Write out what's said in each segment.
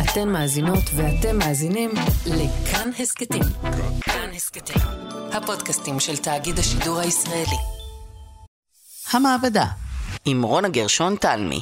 אתן מאזינות ואתם מאזינים לכאן הסקטים. כאן הסקטים, הפודקאסטים של תאגיד השידור הישראלי. המעבדה עם רונה גרשון תלמי.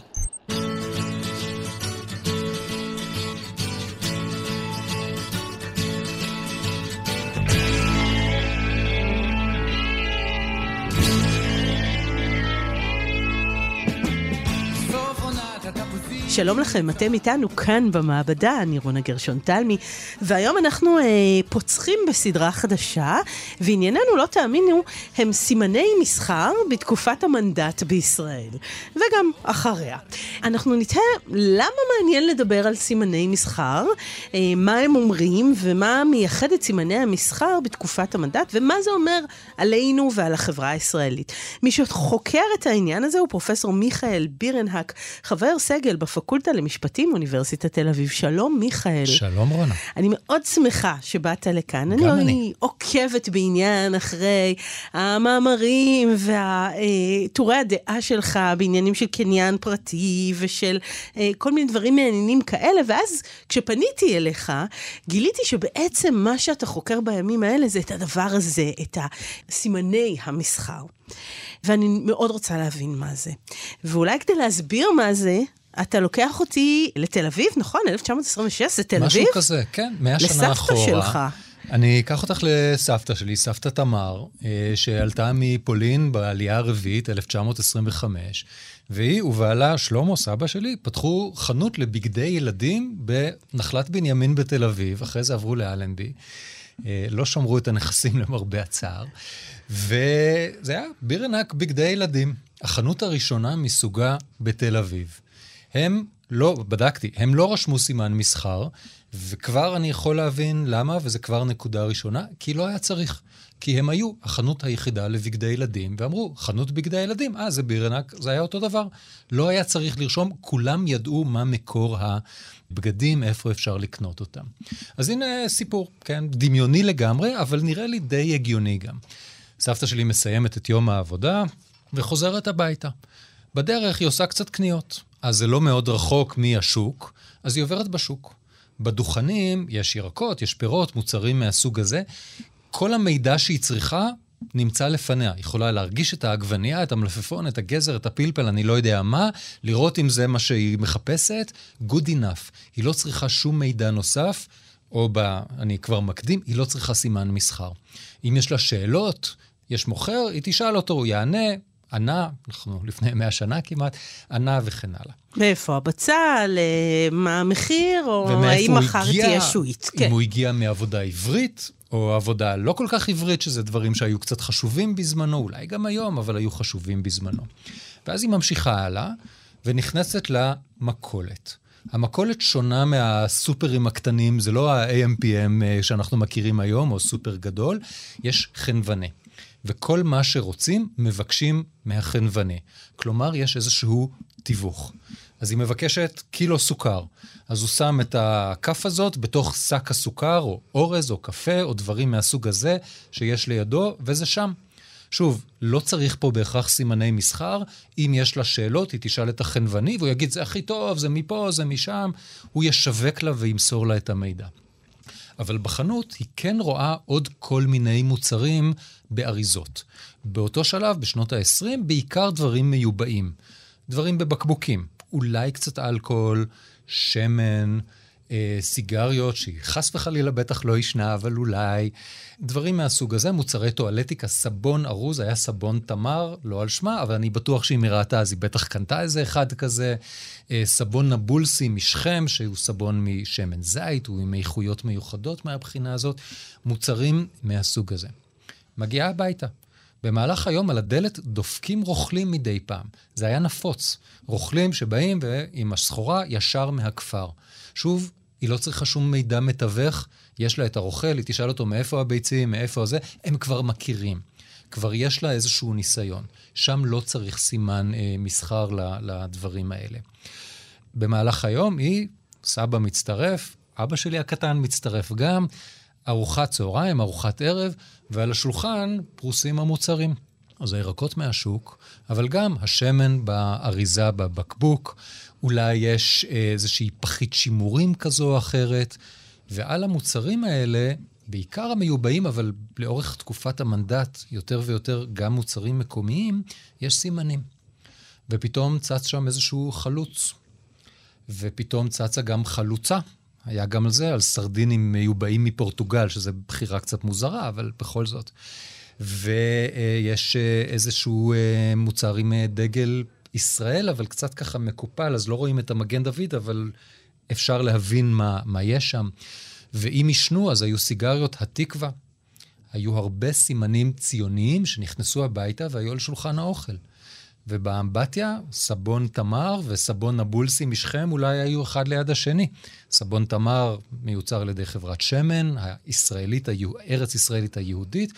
שלום לכם, אתם איתנו כאן במעבדה, אני רונה גרשון תלמי, והיום אנחנו פוצחים בסדרה חדשה, וענייננו, לא תאמינו, הם סימני מסחר בתקופת המנדט בישראל, וגם אחריה. אנחנו נתראה למה מעניין לדבר על סימני מסחר, מה הם אומרים, ומה מייחד את סימני המסחר בתקופת המנדט, ומה זה אומר עלינו ועל החברה הישראלית. מי שחוקר את העניין הזה הוא פרופסור מיכאל בירנהק, חבר סגל בפקולטה למשפטים, אוניברסיטת תל אביב. שלום מיכאל. שלום רונה. אני מאוד שמחה שבאת לכאן. אני עוקבת בעניין אחרי המאמרים והתורי הדעה שלך בעניינים של קניין פרטי ושל כל מיני דברים מעניינים כאלה, ואז כשפניתי אליך, גיליתי שבעצם מה שאתה חוקר בימים האלה זה את הדבר הזה, את סימני המסחר. ואני מאוד רוצה להבין מה זה. ואולי כדי להסביר מה זה, אתה לוקח אותי לתל אביב, נכון? 1926, זה תל אביב? משהו כזה, כן, 100 שנה אחורה. לסבתא שלך. אני אקח אותך לסבתא שלי, סבתא תמר, שעלתה מפולין בעלייה הרביעית, 1925, והיא ובעלה שלמה, סבא שלי, פתחו חנות לבגדי ילדים בנחלת בנימין בתל אביב, אחרי זה עברו לאלנבי, לא שמרו את הנכסים למרבה הצער, וזה היה בירנהק בגדי ילדים, החנות הראשונה מסוגה בתל אביב. הם לא רשמו סימן מסחר, וכבר אני יכול להבין למה, וזה כבר נקודה ראשונה, כי לא היה צריך. כי הם היו החנות היחידה לבגדי ילדים, ואמרו, חנות בגדי ילדים, זה בירנהק, זה היה אותו דבר. לא היה צריך לרשום, כולם ידעו מה מקור הבגדים, איפה אפשר לקנות אותם. אז הנה סיפור, כן, דמיוני לגמרי, אבל נראה לי די הגיוני גם. סבתא שלי מסיימת את יום העבודה, וחוזרת הביתה. בדרך היא עושה קצת קניות. אז זה לא מאוד רחוק מהשוק, אז היא עוברת בשוק. בדוכנים יש ירקות, יש פירות, מוצרים מהסוג הזה. כל המידע שהיא צריכה נמצא לפניה. היא יכולה להרגיש את העגבנייה, את המלפפון, את הגזר, את הפלפל, אני לא יודע מה, לראות אם זה מה שהיא מחפשת, good enough. היא לא צריכה שום מידע נוסף, אני כבר מקדים, היא לא צריכה סימן מסחר. אם יש לה שאלות, יש מוכר, היא תשאל אותו, הוא יענה, ענה, אנחנו לפני 100 שנה כמעט, ענה וכן הלאה. מאיפה הבצל, מה המחיר, או האם מחר תהיה שועית. אם הוא הגיע מעבודה עברית, או עבודה לא כל כך עברית, שזה דברים שהיו קצת חשובים בזמנו, אולי גם היום, אבל היו חשובים בזמנו. ואז היא ממשיכה הלאה, ונכנסת למכולת. המכולת שונה מהסופרים הקטנים, זה לא ה-AMPM שאנחנו מכירים היום, או סופר גדול, יש חנווני. וכל מה שרוצים מבקשים מהחנווני. כלומר, יש איזשהו תיווך. אז היא מבקשת קילו סוכר. אז הוא שם את הכף הזאת בתוך שק הסוכר, או אורז, או קפה, או דברים מהסוג הזה שיש לידו, וזה שם. שוב, לא צריך פה בהכרח סימני מסחר. אם יש לה שאלות, היא תשאל את החנווני, והוא יגיד, זה הכי טוב, זה מפה, זה משם. הוא ישווק לה וימסור לה את המידע. אבל בחנות היא כן רואה עוד כל מיני מוצרים באריזות. באותו שלב, בשנות ה-20, בעיקר דברים מיובאים. דברים בבקבוקים. אולי קצת אלכוהול, שמן, סיגריות, שהיא חס וחלילה בטח לא ישנה, אבל אולי. דברים מהסוג הזה, מוצרי טואלטיקה, סבון ארוז, היה סבון תמר, לא על שמה, אבל אני בטוח שהיא מראתה, אז היא בטח קנתה איזה אחד כזה. סבון נבולסי משכם, שהוא סבון משמן זית, הוא עם איכויות מיוחדות מהבחינה הזאת. מוצרים מהסוג הזה. מגיעה הביתה. במהלך היום על הדלת דופקים רוכלים מדי פעם. זה היה נפוץ. רוכלים שבאים ועם הסחורה ישר מהכפר. שוב, היא לא צריכה שום מידע מתווך. יש לה את הרוכל, היא תשאל אותו מאיפה הביצים, מאיפה זה. הם כבר מכירים. כבר יש לה איזשהו ניסיון. שם לא צריך סימן מסחר לדברים האלה. במהלך היום סבא מצטרף, אבא שלי הקטן מצטרף גם, ארוחת צהריים, ארוחת ערב, ועל השולחן פרוסים המוצרים. אז הירקות מהשוק, אבל גם השמן באריזה בבקבוק, אולי יש איזושהי פחית שימורים כזו או אחרת, ועל המוצרים האלה, בעיקר המיובאים, אבל לאורך תקופת המנדט, יותר ויותר גם מוצרים מקומיים, יש סימנים. ופתאום צץ שם איזשהו חלוץ, ופתאום צצה גם חלוצה. היה גם על זה, על סרדינים מיובאים מפורטוגל, שזה בחירה קצת מוזרה, אבל בכל זאת. ויש איזשהו מוצר עם דגל ישראל, אבל קצת ככה מקופל, אז לא רואים את המגן דוד, אבל אפשר להבין מה יש שם. ואם ישנו, אז היו סיגריות התקווה. היו הרבה סימנים ציוניים שנכנסו הביתה והיו על שולחן האוכל. ובאמבטיה, סבון תמר וסבון נבולסי משכם אולי היו אחד ליד השני. סבון תמר מיוצר על ידי חברת שמן, הישראלית, ארץ ישראלית היהודית,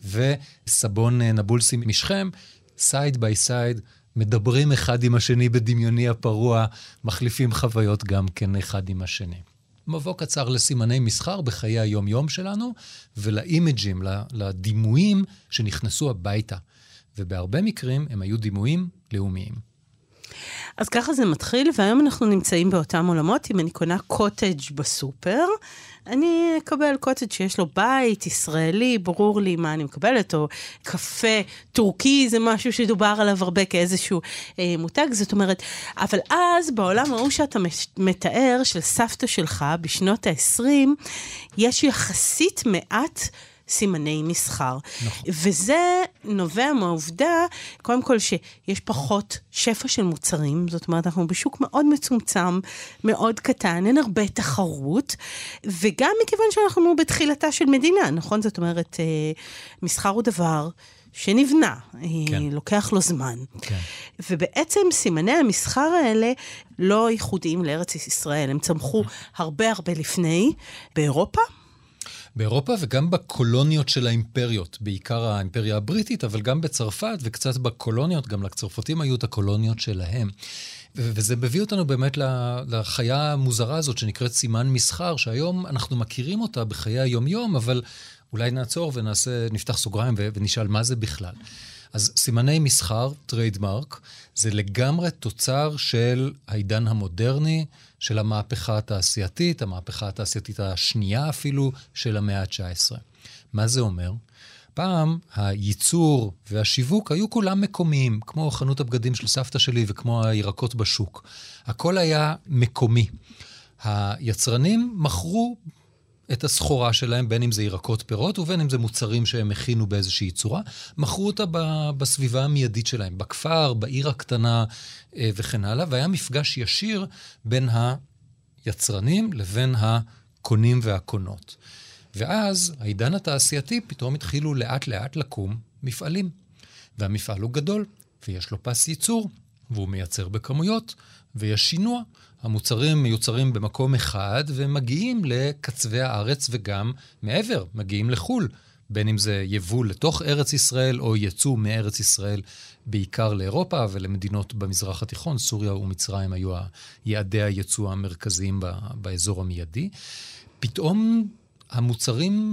וסבון נבולסי משכם, סייד ביי סייד, מדברים אחד עם השני בדמיוני הפרוע, מחליפים חוויות גם כן אחד עם השני. מבוא קצר לסימני מסחר בחיי היום-יום שלנו, ולאימג'ים, לדימויים שנכנסו הביתה. ובהרבה מקרים הם היו דימויים לאומיים. אז ככה זה מתחיל, והיום אנחנו נמצאים באותם עולמות. אם אני קונה קוטג' בסופר, אני אקבל קוטג' שיש לו בית ישראלי, ברור לי מה אני מקבלת, או קפה טורקי, זה משהו שדובר עליו הרבה כאיזשהו מותג, זאת אומרת, אבל אז בעולם ההוא שאתה מתאר של סבתא שלך בשנות ה-20, יש יחסית מעט סימני מסחר. נכון. וזה נובע מהעובדה, קודם כל שיש פחות שפע של מוצרים, זאת אומרת, אנחנו בשוק מאוד מצומצם, מאוד קטן, אין הרבה תחרות, וגם מכיוון שאנחנו בתחילתה של מדינה, נכון? זאת אומרת, מסחר הוא דבר שנבנה, כן. לוקח לו זמן. כן. ובעצם סימני המסחר האלה לא ייחודיים לארץ ישראל, הם צמחו הרבה הרבה לפני, באירופה, באירופה וגם בקולוניות של האימפריות, בעיקר האימפריה הבריטית, אבל גם בצרפת וקצת בקולוניות, גם לצרפתים היו את הקולוניות שלהם. וזה מביא אותנו באמת לחיה המוזרה הזאת שנקראת סימן מסחר, שהיום אנחנו מכירים אותה בחיי היום-יום, אבל אולי נעצור נפתח סוגריים ונשאל מה זה בכלל. אז סימני מסחר, טריידמרק, זה לגמרי תוצר של העידן המודרני, של המהפכה התעשייתית, המהפכה התעשייתית השנייה אפילו, של המאה ה-19. מה זה אומר? פעם הייצור והשיווק היו כולם מקומיים, כמו חנות הבגדים של סבתא שלי וכמו הירקות בשוק. הכל היה מקומי. היצרנים מכרו את הסחורה שלהם, בין אם זה ירקות פירות, ובין אם זה מוצרים שהם הכינו באיזושהי צורה, מכרו אותה בסביבה המיידית שלהם, בכפר, בעיר הקטנה וכן הלאה, והיה מפגש ישיר בין היצרנים לבין הקונים והקונות. ואז העידן התעשייתי פתאום התחילו לאט לאט לקום מפעלים, והמפעל הוא גדול, ויש לו פס ייצור, והוא מייצר בכמויות, ויש שינוע. המוצרים מיוצרים במקום אחד, ומגיעים לקצווי הארץ וגם מעבר, מגיעים לחול, בין אם זה יבוא לתוך ארץ ישראל, או יצוא מארץ ישראל, בעיקר לאירופה ולמדינות במזרח התיכון, סוריה ומצרים היו יעדי הייצוא המרכזיים באזור המיידי. פתאום המוצרים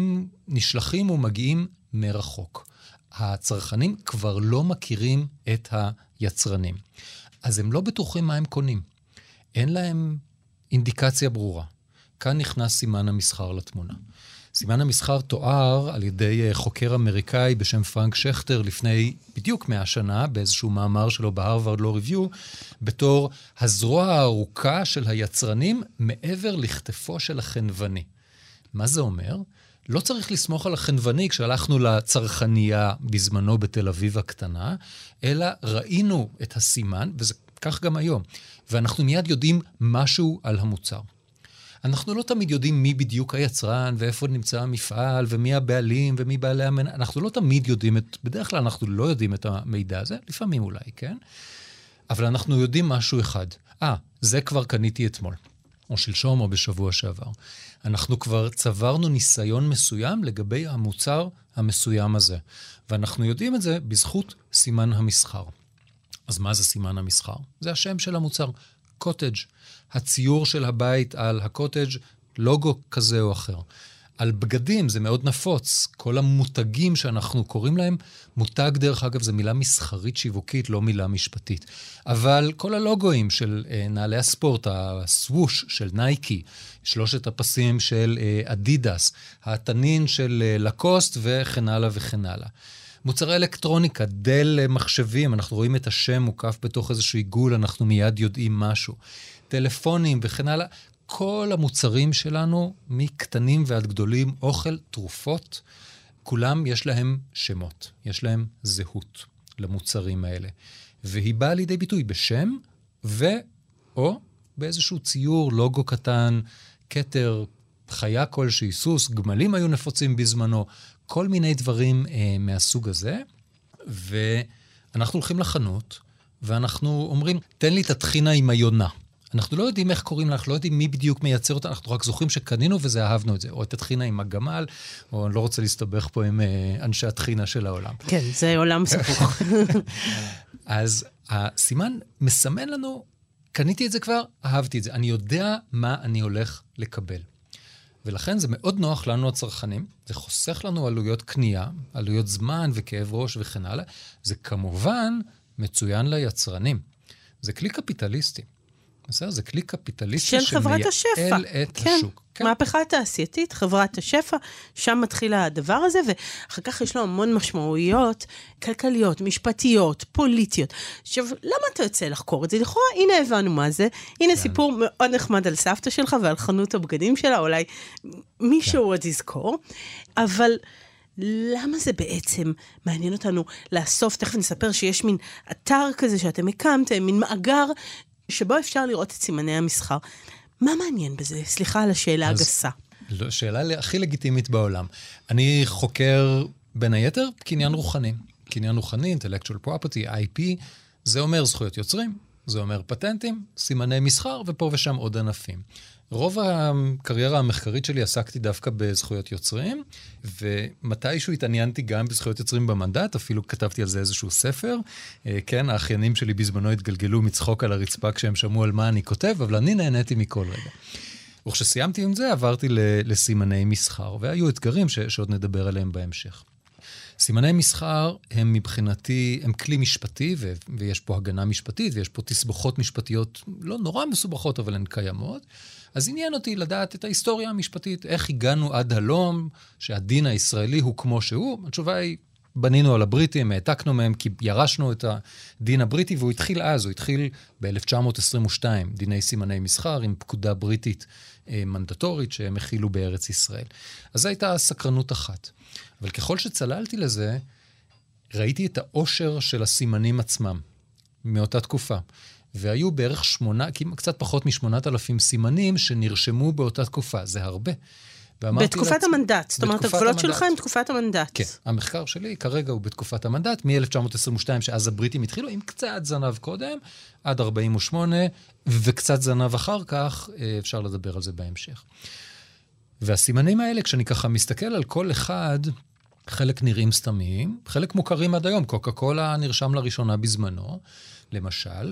נשלחים ומגיעים מרחוק. הצרכנים כבר לא מכירים את היצרנים. אז הם לא בטוחים מה הם קונים. אין להם אינדיקציה ברורה. כאן נכנס סימן המסחר לתמונה. סימן המסחר תואר על ידי חוקר אמריקאי בשם פרנק שכטר לפני בדיוק 100 שנה, באיזשהו מאמר שלו בהרווארד לו ריוויו, בתור הזרוע הארוכה של היצרנים מעבר לכתפו של החנווני. מה זה אומר? לא צריך לסמוך על החנווני כשהלכנו לצרכנייה בזמנו בתל אביב הקטנה, אלא ראינו את הסימן, וזה כך גם היום, ואנחנו מיד יודעים משהו על המוצר. אנחנו לא תמיד יודעים מי בדיוק היצרן, ואיפה נמצא המפעל, ומי הבעלים, ומי בעלי אנחנו לא תמיד יודעים בדרך כלל אנחנו לא יודעים את המידע הזה, לפעמים אולי, כן? אבל אנחנו יודעים משהו אחד. זה כבר קניתי אתמול, או שלשום, או בשבוע שעבר. אנחנו כבר צברנו ניסיון מסוים לגבי המוצר המסוים הזה, ואנחנו יודעים את זה בזכות סימן המסחר. אז מה זה סימן המסחר? זה השם של המוצר, קוטג'. הציור של הבית על הקוטג', לוגו כזה או אחר. על בגדים, זה מאוד נפוץ. כל המותגים שאנחנו קוראים להם, מותג דרך אגב, זה מילה מסחרית שיווקית, לא מילה משפטית. אבל כל הלוגויים של נעלי הספורט, הסווש של נייקי, 3 הפסים של אדידס, התנין של לקוסט וכן הלאה וכן הלאה. מוצרי אלקטרוניקה, דל מחשבים, אנחנו רואים את השם מוקף בתוך איזשהו עיגול, אנחנו מיד יודעים משהו. טלפונים וכן הלאה. כל המוצרים שלנו, מקטנים ועד גדולים, אוכל, תרופות, כולם יש להם שמות, יש להם זהות למוצרים האלה. והיא באה לידי ביטוי בשם או באיזשהו ציור, לוגו קטן, כתר, חיה כלשהי, סוס, גמלים היו נפוצים בזמנו, כל מיני דברים מהסוג הזה. ואנחנו הולכים לחנות, ואנחנו אומרים, תן לי את הטחינה עם היונה. אנחנו לא יודעים איך קוראים לך, לא יודעים מי בדיוק מייצר אותה, אנחנו רק זוכרים שקנינו וזה אהבנו את זה, או את הטחינה עם הגמל, או אני לא רוצה להסתבך פה עם אנשי הטחינה של העולם. כן, זה עולם ספוך. אז הסימן מסמן לנו, קניתי את זה כבר, אהבתי את זה, אני יודע מה אני הולך לקבל. ולכן זה מאוד נוח לנו הצרכנים, זה חוסך לנו עלויות קנייה, עלויות זמן וכאב ראש וכן הלאה, זה כמובן מצוין ליצרנים. זה כלי קפיטליסטי. זה כלי קפיטליסטי שמייעל את השוק. כן, מהפכה תעשייתית, חברת השפע, שם מתחיל הדבר הזה, ואחר כך יש לו המון משמעויות כלכליות, משפטיות, פוליטיות. עכשיו, למה אתה יוצא לחקור את זה? לכאורה, הנה הבנו מה זה, הנה סיפור מאוד נחמד על סבתא שלך ועל חנות הבגדים שלה, אולי מישהו עוד יזכור, אבל למה זה בעצם מעניין אותנו לאסוף? תכף נספר שיש מין אתר כזה שאתם הקמתם, מין מאגר, שבו אפשר לראות את סימני המסחר. מה מעניין בזה? סליחה על השאלה הגסה. שאלה הכי לגיטימית בעולם. אני חוקר בין היתר קניין רוחני. קניין רוחני, intellectual property, IP, זה אומר זכויות יוצרים, זה אומר פטנטים, סימני מסחר, ופה ושם עוד ענפים. רוב הקריירה המחקרית שלי עסקתי דווקא בזכויות יוצרים, ומתישהו התעניינתי גם בזכויות יוצרים במנדט, אפילו כתבתי על זה איזשהו ספר. כן, האחיינים שלי בזמנו התגלגלו מצחוק על הרצפה כשהם שמעו על מה אני כותב, אבל אני נהניתי מכל רגע. וכשסיימתי עם זה, עברתי לסימני מסחר, והיו אתגרים שעוד נדבר עליהם בהמשך. סימני מסחר הם מבחינתי, הם כלי משפטי, ויש פה הגנה משפטית, ויש פה תסבוכות משפטיות לא נורא מסובכות, אבל הן קיימות. אז עניין אותי לדעת את ההיסטוריה המשפטית, איך הגענו עד הלום, שהדין הישראלי הוא כמו שהוא. התשובה היא, בנינו על הבריטים, העתקנו מהם, כי ירשנו את הדין הבריטי, והוא התחיל אז, הוא התחיל ב-1922, דיני סימני מסחר, עם פקודה בריטית מנדטורית, שהם הכילו בארץ ישראל. אז זו הייתה סקרנות אחת. אבל ככל שצללתי לזה, ראיתי את העושר של הסימנים עצמם, מאותה תקופה. והיו בערך קצת פחות מ8,000 סימנים שנרשמו באותה תקופה. זה הרבה. בתקופת המנדט. זאת אומרת, הגבולות שלך הם תקופת המנדט. כן. המחקר שלי כרגע הוא בתקופת המנדט, מ-1922, שאז הבריטים התחילו, עם קצת זנב קודם, עד 48, וקצת זנב אחר כך, אפשר לדבר על זה בהמשך. והסימנים האלה, כשאני ככה מסתכל על כל אחד, חלק נראים סתמיים, חלק מוכרים עד היום. קוקה קולה נרשם לראשונה בזמנו, למשל,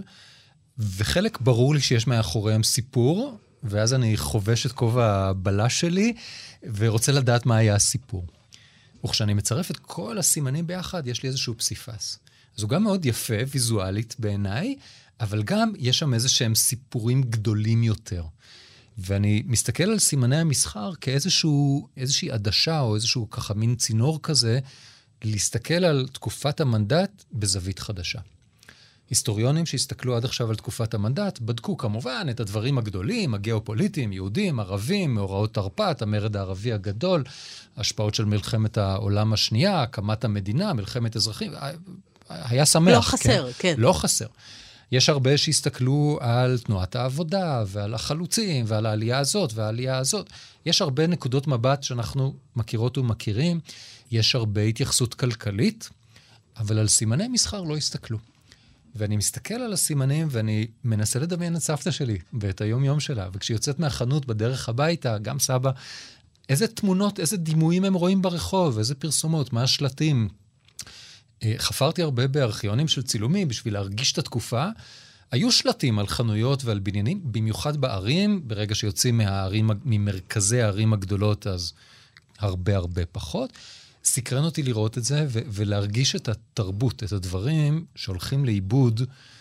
וחלק ברור לי שיש מאחוריהם סיפור, ואז אני חובש את כובע הבלש שלי, ורוצה לדעת מה היה הסיפור. וכשאני מצרף את כל הסימנים ביחד, יש לי איזשהו פסיפס. אז הוא גם מאוד יפה, ויזואלית בעיניי, אבל גם יש שם איזשהם סיפורים גדולים יותר. ואני מסתכל על סימני המסחר כאיזושהי עדשה, או איזשהו ככה מין צינור כזה, להסתכל על תקופת המנדט בזווית חדשה. היסטוריונים שהסתכלו עד עכשיו על תקופת המנדט, בדקו כמובן את הדברים הגדולים, הגיאופוליטיים, יהודים, ערבים, מאורעות תרפ"ט, המרד הערבי הגדול, השפעות של מלחמת העולם השנייה, הקמת המדינה, מלחמת אזרחים, היה שמח. לא חסר, כן. לא חסר. יש הרבה שהסתכלו על תנועת העבודה, ועל החלוצים, ועל העלייה הזאת, והעלייה הזאת. יש הרבה נקודות מבט שאנחנו מכירות ומכירים, יש הרבה התייחסות כלכלית, אבל על סימני מסחר לא הסתכלו. ואני מסתכל על הסימנים, ואני מנסה לדמיין את סבתא שלי, ואת היום-יום שלה, וכשהיא יוצאת מהחנות בדרך הביתה, גם סבא, איזה תמונות, איזה דימויים הם רואים ברחוב, איזה פרסומות, מה השלטים. חפרתי הרבה בארכיונים של צילומים, בשביל להרגיש את התקופה. היו שלטים על חנויות ועל בניינים, במיוחד בערים, ברגע שיוצאים ממרכזי הערים הגדולות, אז הרבה הרבה פחות. סקרן אותי לראות את זה ולהרגיש את התרבות, את הדברים שהולכים לאיבוד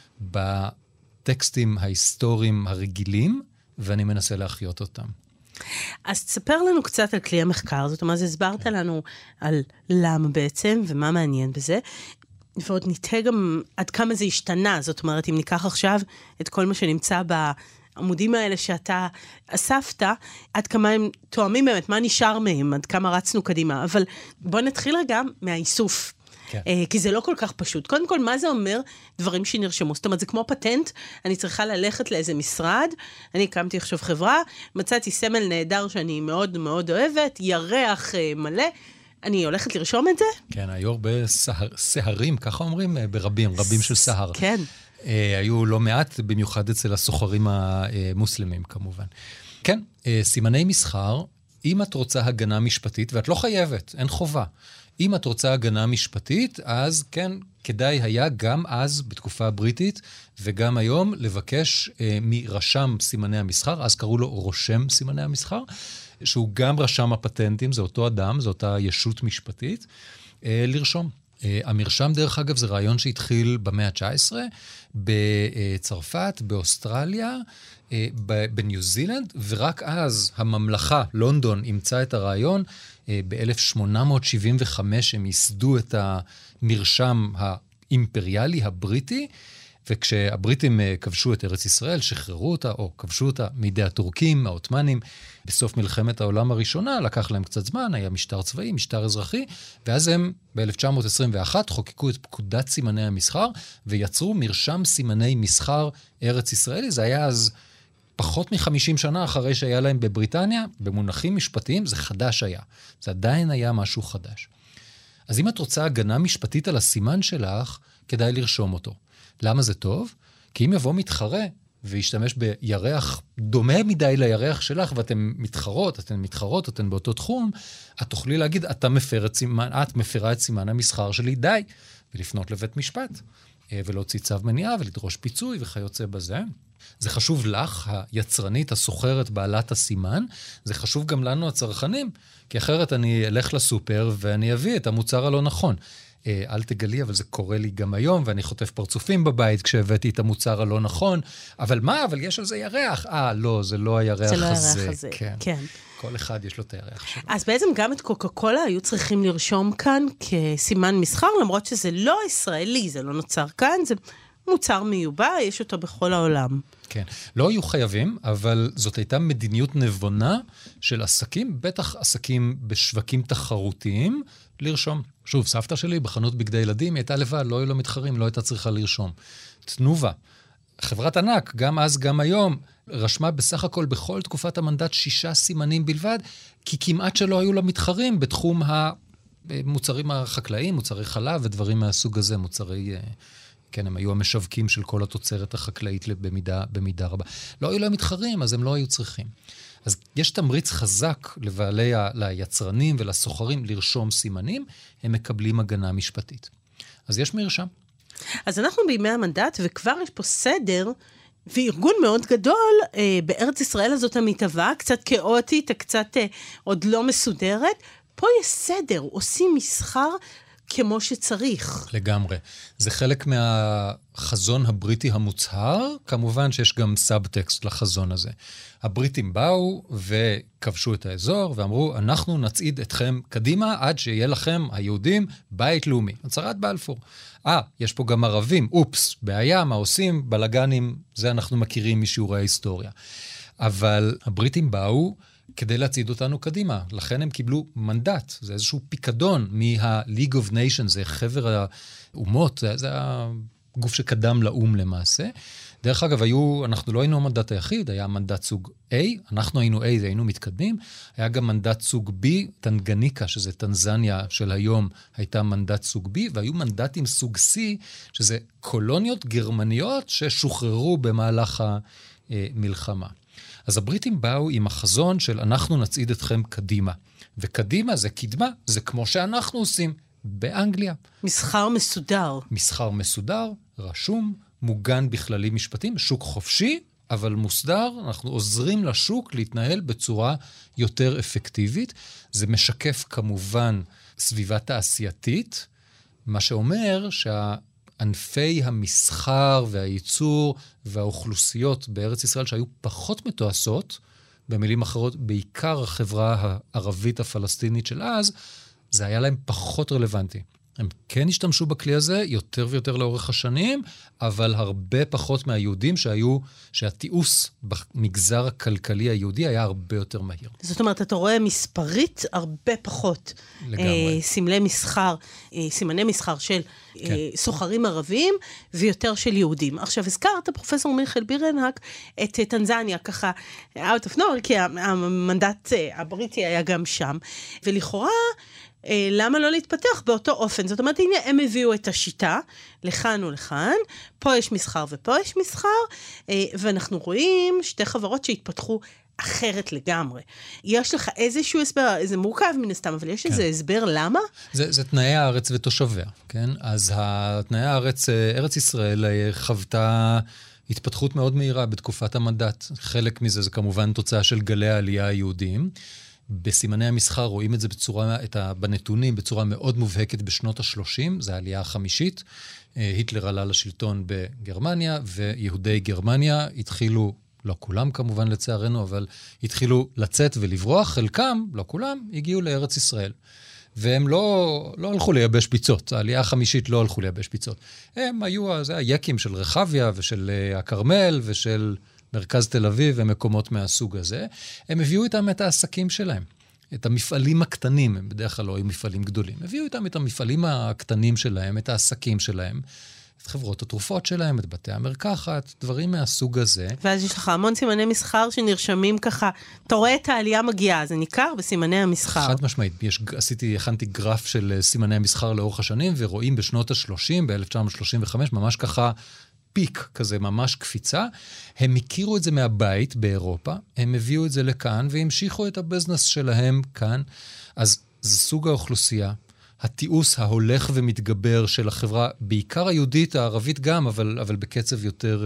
בטקסטים ההיסטוריים הרגילים, ואני מנסה להחיות אותם. אז תספר לנו קצת על כלי המחקר, זאת אומרת, הסברת לנו על למה בעצם ומה מעניין בזה, ועוד ניתן גם עד כמה זה השתנה, זאת אומרת, אם ניקח עכשיו את כל מה שנמצא בעמודים האלה שאתה אספת, עד כמה הם תואמים באמת, מה נשאר מהם, עד כמה רצנו קדימה, אבל בוא נתחיל רגע מהאיסוף. כן. כי זה לא כל כך פשוט. קודם כל, מה זה אומר דברים שנרשמו? זאת אומרת, זה כמו פטנט, אני צריכה ללכת לאיזה משרד, אני הקמתי עכשיו חברה, מצאתי סמל נהדר שאני מאוד מאוד אוהבת, ירח מלא, אני הולכת לרשום את זה? כן, היו הרבה סהרים, ככה אומרים, רבים של סהר. כן. היו לא מעט, במיוחד אצל הסוחרים המוסלמים, כמובן. כן, סימני מסחר, אם את רוצה הגנה משפטית, ואת לא חייבת, אין חובה. אם את רוצה הגנה משפטית, אז כן, כדאי היה גם אז, בתקופה הבריטית, וגם היום, לבקש מרשם סימני המסחר, אז קראו לו רושם סימני המסחר, שהוא גם רשם הפטנטים, זה אותו אדם, זו אותה ישות משפטית, לרשום. המרשם, דרך אגב, זה רעיון שהתחיל במאה ה-19, בצרפת, באוסטרליה, בניו זילנד, ורק אז הממלכה, לונדון, אימצה את הרעיון. ב-1875 הם ייסדו את המרשם האימפריאלי הבריטי, וכשהבריטים כבשו את ארץ ישראל, שחררו אותה, או כבשו אותה מידי הטורקים, העות'מאנים, בסוף מלחמת העולם הראשונה, לקח להם קצת זמן, היה משטר צבאי, משטר אזרחי, ואז הם ב-1921 חוקקו את פקודת סימני המסחר, ויצרו מרשם סימני מסחר ארץ ישראלי. זה היה אז פחות מ-50 שנה אחרי שהיה להם בבריטניה, במונחים משפטיים, זה חדש היה. זה עדיין היה משהו חדש. אז אם את רוצה הגנה משפטית על הסימן שלך, כדאי לרשום אותו. למה זה טוב? כי אם יבוא מתחרה וישתמש בירח דומה מדי לירח שלך, ואתם מתחרות, אתן באותו תחום, את תוכלי להגיד, את מפרה את סימן המסחר שלי, די, ולפנות לבית משפט, ולהוציא צו מניעה, ולדרוש פיצוי וכיוצא בזה. זה חשוב לך, היצרנית, הסוחרת, בעלת הסימן, זה חשוב גם לנו, הצרכנים, כי אחרת אני אלך לסופר ואני אביא את המוצר הלא נכון. אל תגלי, אבל זה קורה לי גם היום, ואני חוטף פרצופים בבית כשהבאתי את המוצר הלא נכון. אבל מה? אבל יש על זה ירח. לא, זה לא הירח הזה. זה לא הירח הזה, כן. כל אחד יש לו את הירח שלו. אז בעצם גם את קוקה קולה היו צריכים לרשום כאן כסימן מסחר, למרות שזה לא ישראלי, זה לא נוצר כאן, זה מוצר מיובא, יש אותו בכל העולם. כן, לא היו חייבים, אבל זאת הייתה מדיניות נבונה של עסקים, בטח עסקים בשווקים תחרותיים, לרשום. שוב, סבתא שלי בחנות בגדי ילדים, היא הייתה לבד, לא היו לו מתחרים, לא הייתה צריכה לרשום. תנובה, חברת ענק, גם אז, גם היום, רשמה בסך הכל בכל תקופת המנדט 6 סימנים בלבד, כי כמעט שלא היו לה מתחרים בתחום המוצרים החקלאיים, מוצרי חלב ודברים מהסוג הזה, מוצרי... כן, הם היו המשווקים של כל התוצרת החקלאית במידה רבה. לא היו להם מתחרים, אז הם לא היו צריכים. אז יש תמריץ חזק ליצרנים ולסוחרים לרשום סימנים, הם מקבלים הגנה משפטית. אז יש מרשם. אז אנחנו בימי המנדט, וכבר יש פה סדר, וארגון מאוד גדול, בארץ ישראל הזאת המתהווה, קצת כאוטית, קצת עוד לא מסודרת, פה יש סדר, עושים מסחר, כמו שצריך. לגמרי. זה חלק מהחזון הבריטי המוצהר, כמובן שיש גם סאבטקסט לחזון הזה. הבריטים באו וכבשו את האזור ואמרו, אנחנו נצעיד אתכם קדימה עד שיהיה לכם, היהודים, בית לאומי. הצהרת בלפור. יש פה גם ערבים, אופס, בעיה, מה עושים? בלגנים, זה אנחנו מכירים משיעורי ההיסטוריה. אבל הבריטים באו כדי להצעיד אותנו קדימה. לכן הם קיבלו מנדט, זה איזשהו פיקדון מה-League of Nations, זה חבר האומות, זה הגוף שקדם לאום למעשה. דרך אגב, אנחנו לא היינו המנדט היחיד, היה מנדט סוג A, אנחנו היינו A, זה היינו מתקדמים, היה גם מנדט סוג B, טנגניקה, שזה טנזניה של היום, הייתה מנדט סוג B, והיו מנדטים סוג C, שזה קולוניות גרמניות ששוחררו במהלך המלחמה. אז הבריטים באו עם החזון של אנחנו נצעיד אתכם קדימה. וקדימה זה קדמה, זה כמו שאנחנו עושים באנגליה. מסחר מסודר. מסחר מסודר, רשום, מוגן בכללים משפטיים, שוק חופשי, אבל מוסדר, אנחנו עוזרים לשוק להתנהל בצורה יותר אפקטיבית. זה משקף כמובן סביבה תעשייתית, מה שאומר ענפי המסחר והייצור והאוכלוסיות בארץ ישראל שהיו פחות מתועשות, במילים אחרות, בעיקר החברה הערבית הפלסטינית של אז, זה היה להם פחות רלוונטי. הם כן השתמשו בכלי הזה יותר ויותר לאורך השנים, אבל הרבה פחות מהיהודים שהתיעוש במגזר הכלכלי היהודי היה הרבה יותר מהיר. זאת אומרת, אתה רואה מספרית הרבה פחות. לגמרי. סימני מסחר של סוחרים ערבים ויותר של יהודים. עכשיו, הזכרת, פרופסור מיכאל בירנהק, את טנזניה, ככה, out of nowhere, כי המנדט הבריטי היה גם שם, ולכאורה, למה לא להתפתח באותו אופן? זאת אומרת, הנה, הם הביאו את השיטה, לכאן ולכאן, פה יש מסחר ופה יש מסחר, ואנחנו רואים שתי חברות שהתפתחו אחרת לגמרי. יש לך איזשהו הסבר, זה מורכב מן הסתם, אבל יש איזה הסבר למה? זה תנאי הארץ ותושביה, כן? אז תנאי הארץ, ארץ ישראל חוותה התפתחות מאוד מהירה בתקופת המנדט. חלק מזה זה כמובן תוצאה של גלי העלייה היהודיים. בסימני המסחר רואים את זה בנתונים בצורה מאוד מובהקת בשנות ה-30, זה העלייה החמישית. היטלר עלה לשלטון בגרמניה, ויהודי גרמניה התחילו, לא כולם כמובן לצערנו, אבל התחילו לצאת ולברוח, חלקם, לא כולם, הגיעו לארץ ישראל. והם לא הלכו לייבש ביצות, העלייה החמישית לא הלכו לייבש ביצות. הם היו, זה היקים של רחביה ושל הכרמל ושל מרכז תל אביב ומקומות מהסוג הזה. הם הביאו איתם את העסקים שלהם, את המפעלים הקטנים, הם בדרך כלל לא היו מפעלים גדולים. הביאו איתם את המפעלים הקטנים שלהם, את העסקים שלהם, את חברות התרופות שלהם, את בתי המרקחת, דברים מהסוג הזה. ואז יש לך המון סימני מסחר שנרשמים ככה, אתה רואה את העלייה מגיעה, זה ניכר בסימני המסחר. חד משמעית, הכנתי גרף של סימני המסחר לאורך השנים, ורואים בשנות ה-30, ב-1935, ממש ככה פיק כזה, ממש קפיצה. הם הכירו את זה מהבית באירופה, הם הביאו את זה לכאן, והמשיכו את הביזנס שלהם כאן. אז זה סוג האוכלוסייה. התיעוש ההולך ומתגבר של החברה, בעיקר היהודית, הערבית גם, אבל בקצב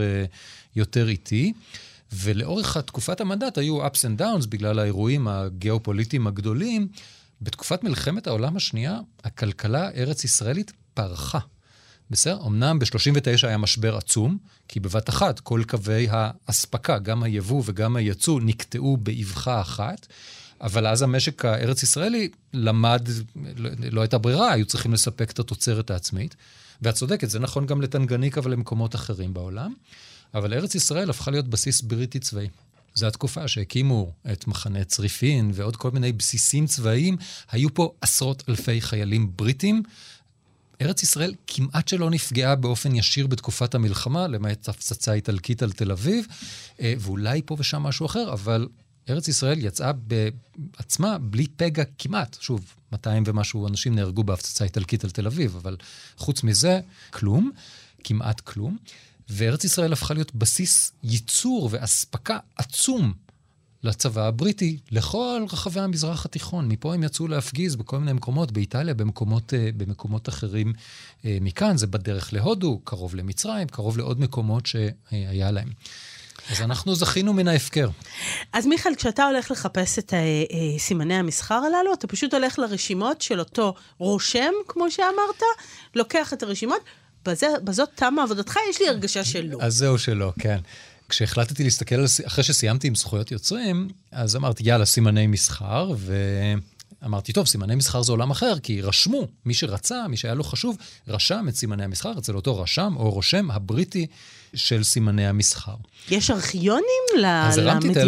יותר איטי. ולאורך תקופת המנדט היו ups and downs בגלל האירועים הגיאופוליטיים הגדולים. בתקופת מלחמת העולם השנייה, הכלכלה הארץ ישראלית פרחה. בסדר? אמנם ב-39 היה משבר עצום, כי בבת אחת כל קווי ההספקה, גם היבוא וגם היצוא, נקטעו באבחה אחת, אבל אז המשק הארץ ישראלי למד, לא הייתה ברירה, היו צריכים לספק את התוצרת העצמית, ואת צודקת, זה נכון גם לטנגניקה ולמקומות אחרים בעולם, אבל ארץ ישראל הפכה להיות בסיס בריטי צבאי. זו התקופה שהקימו את מחנה צריפין ועוד כל מיני בסיסים צבאיים, היו פה עשרות אלפי חיילים בריטים, ארץ ישראל כמעט שלא נפגעה באופן ישיר בתקופת המלחמה, למעט הפצצה איטלקית על תל אביב, ואולי פה ושם משהו אחר, אבל ארץ ישראל יצאה בעצמה בלי פגע כמעט. שוב, 200 ומשהו אנשים נהרגו בהפצצה איטלקית על תל אביב, אבל חוץ מזה, כלום, כמעט כלום. וארץ ישראל הפכה להיות בסיס ייצור ואספקה עצום לצבא הבריטי, לכל רחבי המזרח התיכון. מפה הם יצאו להפגיז בכל מיני מקומות, באיטליה, במקומות אחרים מכאן. זה בדרך להודו, קרוב למצרים, קרוב לעוד מקומות שהיה להם. אז אנחנו זכינו מן ההפקר. אז מיכאל, כשאתה הולך לחפש את סימני המסחר הללו, אתה פשוט הולך לרשימות של אותו רושם, כמו שאמרת, לוקח את הרשימות, בזאת תמה עבודתך, יש לי הרגשה שלא. אז זהו שלא, כן. כשהחלטתי להסתכל, אחרי שסיימתי עם זכויות יוצרים, אז אמרתי, יאללה, סימני מסחר, ואמרתי, טוב, סימני מסחר זה עולם אחר, כי רשמו, מי שרצה, מי שהיה לו חשוב, רשם את סימני המסחר, אצל אותו רשם או רושם הבריטי של סימני המסחר. יש ארכיונים למדינה? אז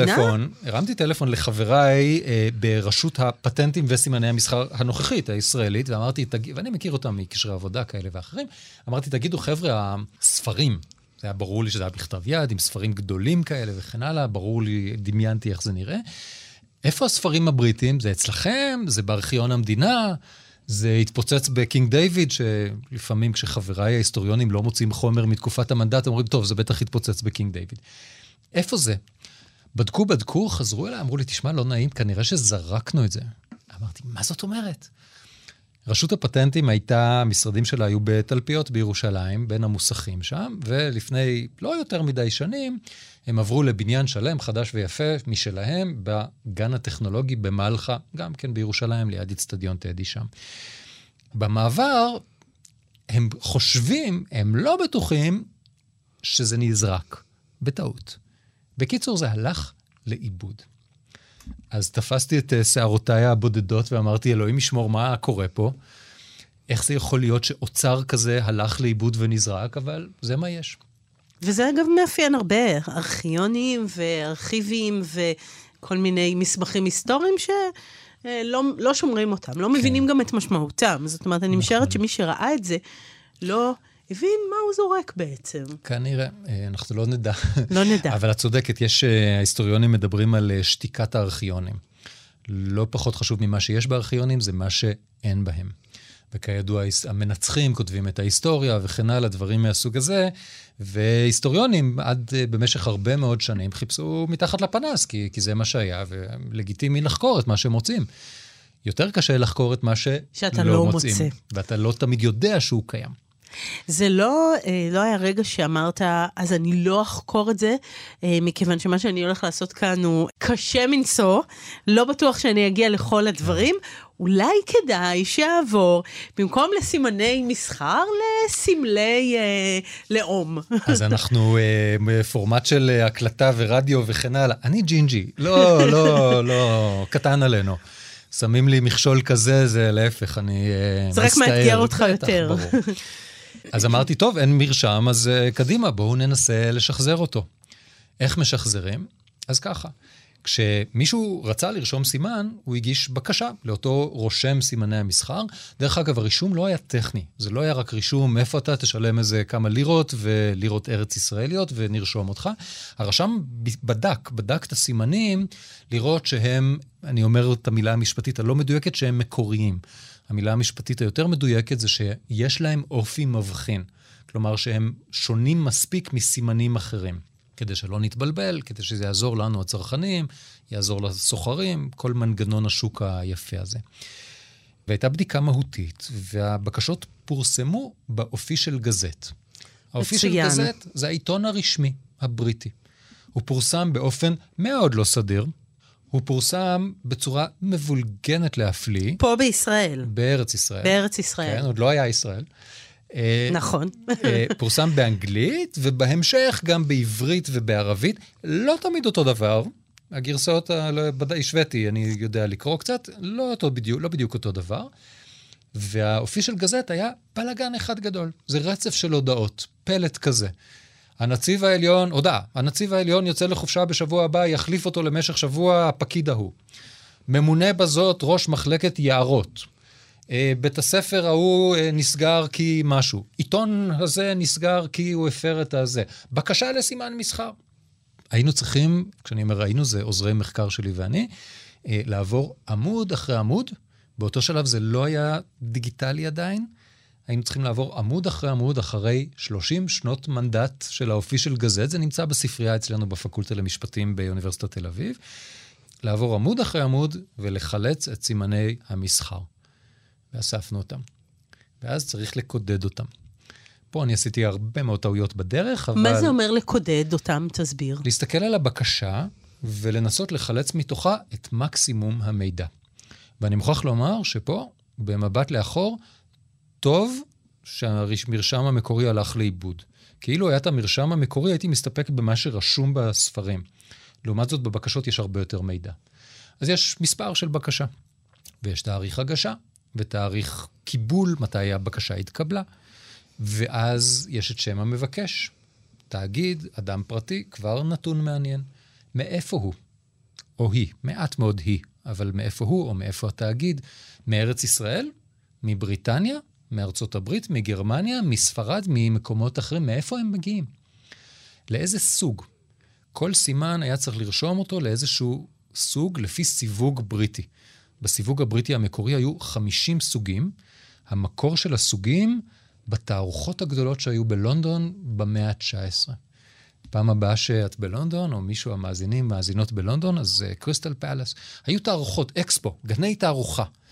הרמתי טלפון לחבריי ברשות הפטנטים וסימני המסחר הנוכחית, הישראלית, ואמרתי, ואני מכיר אותם מקשרי עבודה כאלה ואחרים, אמרתי, תגידו, חבר'ה, הספרים, זה היה ברור לי שזה היה בכתב יד, עם ספרים גדולים כאלה וכן הלאה, ברור לי, דמיינתי איך זה נראה. איפה הספרים הבריטים? זה אצלכם? זה בארכיון המדינה? זה התפוצץ בקינג דיוויד, שלפעמים כשחבריי ההיסטוריונים לא מוצאים חומר מתקופת המנדט, אומרים, טוב, זה בטח התפוצץ בקינג דיוויד. איפה זה? בדקו, חזרו אליי, אמרו לי, תשמע, לא נעים, כנראה שזרקנו את זה. אמרתי, מה זאת אומרת? רשות הפטנטים הייתה, המשרדים שלה היו בתלפיות בירושלים, בין המוסכים שם, ולפני לא יותר מדי שנים, הם עברו לבניין שלם, חדש ויפה, משלהם, בגן הטכנולוגי במלחה, גם כן בירושלים, ליד אצטדיון טדי שם. במעבר, הם חושבים, הם לא בטוחים, שזה נזרק, בטעות. בקיצור, זה הלך לאיבוד. אז תפסתי את שערותיי הבודדות ואמרתי, אלוהים ישמור מה קורה פה, איך זה יכול להיות שאוצר כזה הלך לאיבוד ונזרק, אבל זה מה יש. וזה אגב מאפיין הרבה, ארכיונים וארכיבים וכל מיני מסמכים היסטוריים שלא שומרים אותם, לא מבינים גם את משמעותם. זאת אומרת, אני משערת שמי שראה את זה לא הבין מה הוא זורק בעצם. כנראה, אנחנו לא נדע. לא נדע. אבל את צודקת, ההיסטוריונים מדברים על שתיקת הארכיונים. לא פחות חשוב ממה שיש בארכיונים, זה מה שאין בהם. וכידוע, המנצחים כותבים את ההיסטוריה וכן הלאה, דברים מהסוג הזה, והיסטוריונים עד במשך הרבה מאוד שנים חיפשו מתחת לפנס, כי זה מה שהיה, ולגיטימי לחקור את מה שהם מוצאים. יותר קשה לחקור את מה שלא מוצאים. ואתה לא תמיד יודע שהוא קיים. זה לא היה רגע שאמרת, אז אני לא אחקור את זה, מכיוון שמה שאני הולך לעשות כאן הוא קשה מנשוא, לא בטוח שאני אגיע לכל הדברים, אולי כדאי שעבור, במקום לסימני מסחר, לסמלי לאום. אז אנחנו בפורמט של הקלטה ורדיו וכן הלאה. אני ג'ינג'י, לא, קטן עלינו. שמים לי מכשול כזה, זה להפך, אני זה רק מאתגר אותך יותר. אז אמרתי, טוב, אין מרשם, אז קדימה, בואו ננסה לשחזר אותו. איך משחזרים? אז ככה, כשמישהו רצה לרשום סימן, הוא הגיש בקשה לאותו רושם סימני המסחר. דרך אגב, הרישום לא היה טכני. זה לא היה רק רישום, איפה אתה תשלם איזה כמה לירות, ולירות ארץ ישראליות, ונרשום אותך. הרשם בדק את הסימנים, לראות שהם, אני אומר את המילה המשפטית הלא מדויקת, שהם מקוריים. המילה המשפטית היותר מדויקת זה שיש להם אופי מבחין. כלומר שהם שונים מספיק מסימנים אחרים. כדי שלא נתבלבל, כדי שזה יעזור לנו הצרכנים, יעזור לסוחרים, כל מנגנון השוק היפה הזה. והייתה בדיקה מהותית, והבקשות פורסמו באופי של גזט. האופי של גזט זה העיתון הרשמי הבריטי. הוא פורסם באופן מאוד לא סדיר, הוא פורסם בצורה מבולגנת להפליא. פה בישראל. בארץ ישראל. בארץ ישראל. כן, עוד לא היה ישראל. נכון. פורסם באנגלית, ובהמשך גם בעברית ובערבית. לא תמיד אותו דבר. הגרסאות, השוויתי, אני יודע לקרוא קצת, לא בדיוק אותו דבר. והאופי של גזט היה בלגן אחד גדול. זה רצף של הודעות, פלט כזה. הנציב העליון, הנציב העליון יוצא לחופשה בשבוע הבא, יחליף אותו למשך שבוע הפקיד ההוא. ממונה בזאת ראש מחלקת יערות. בית הספר ההוא נסגר כי משהו. עיתון הזה נסגר כי הוא הפר את הזה. בקשה לסימן מסחר. היינו צריכים, כשאני אומר ראינו, זה עוזרי מחקר שלי ואני, לעבור עמוד אחרי עמוד. באותו שלב זה לא היה דיגיטלי עדיין. היינו צריכים לעבור עמוד אחרי עמוד אחרי 30 שנות מנדט של האופי של גזט. זה נמצא בספרייה אצלנו בפקולטה למשפטים באוניברסיטת תל אביב. לעבור עמוד אחרי עמוד ולחלץ את סימני המסחר. ואספנו אותם. ואז צריך לקודד אותם. פה אני עשיתי הרבה מאוד טעויות בדרך, אבל... מה זה אומר לקודד אותם? תסביר. להסתכל על הבקשה ולנסות לחלץ מתוכה את מקסימום המידע. ואני מוכרח לומר שפה, במבט לאחור, טוב שהמרשם המקורי הלך לאיבוד. כאילו היה את המרשם המקורי, הייתי מסתפק במה שרשום בספרים. לעומת זאת, בבקשות יש הרבה יותר מידע. אז יש מספר של בקשה, ויש תאריך הגשה, ותאריך קיבול, מתי הבקשה התקבלה, ואז יש את שם המבקש. תאגיד, אדם פרטי, כבר נתון מעניין. מאיפה הוא? או היא, מעט מאוד היא, אבל מאיפה הוא או מאיפה התאגיד? מארץ ישראל? מבריטניה? מארצות הברית? מגרמניה? מספרד? ממקומות אחרים? מאיפה הם מגיעים? לאיזה סוג? כל סימן היה צריך לרשום אותו לאיזשהו סוג לפי סיווג בריטי. בסיווג הבריטי המקורי היו 50 סוגים. המקור של הסוגים בתערוכות הגדולות שהיו בלונדון במאה ה-19. פעם הבאה שאת בלונדון, או מישהו מאזינות בלונדון, אז קריסטל פלאס. היו תערוכות, אקספו, גני תערוכה.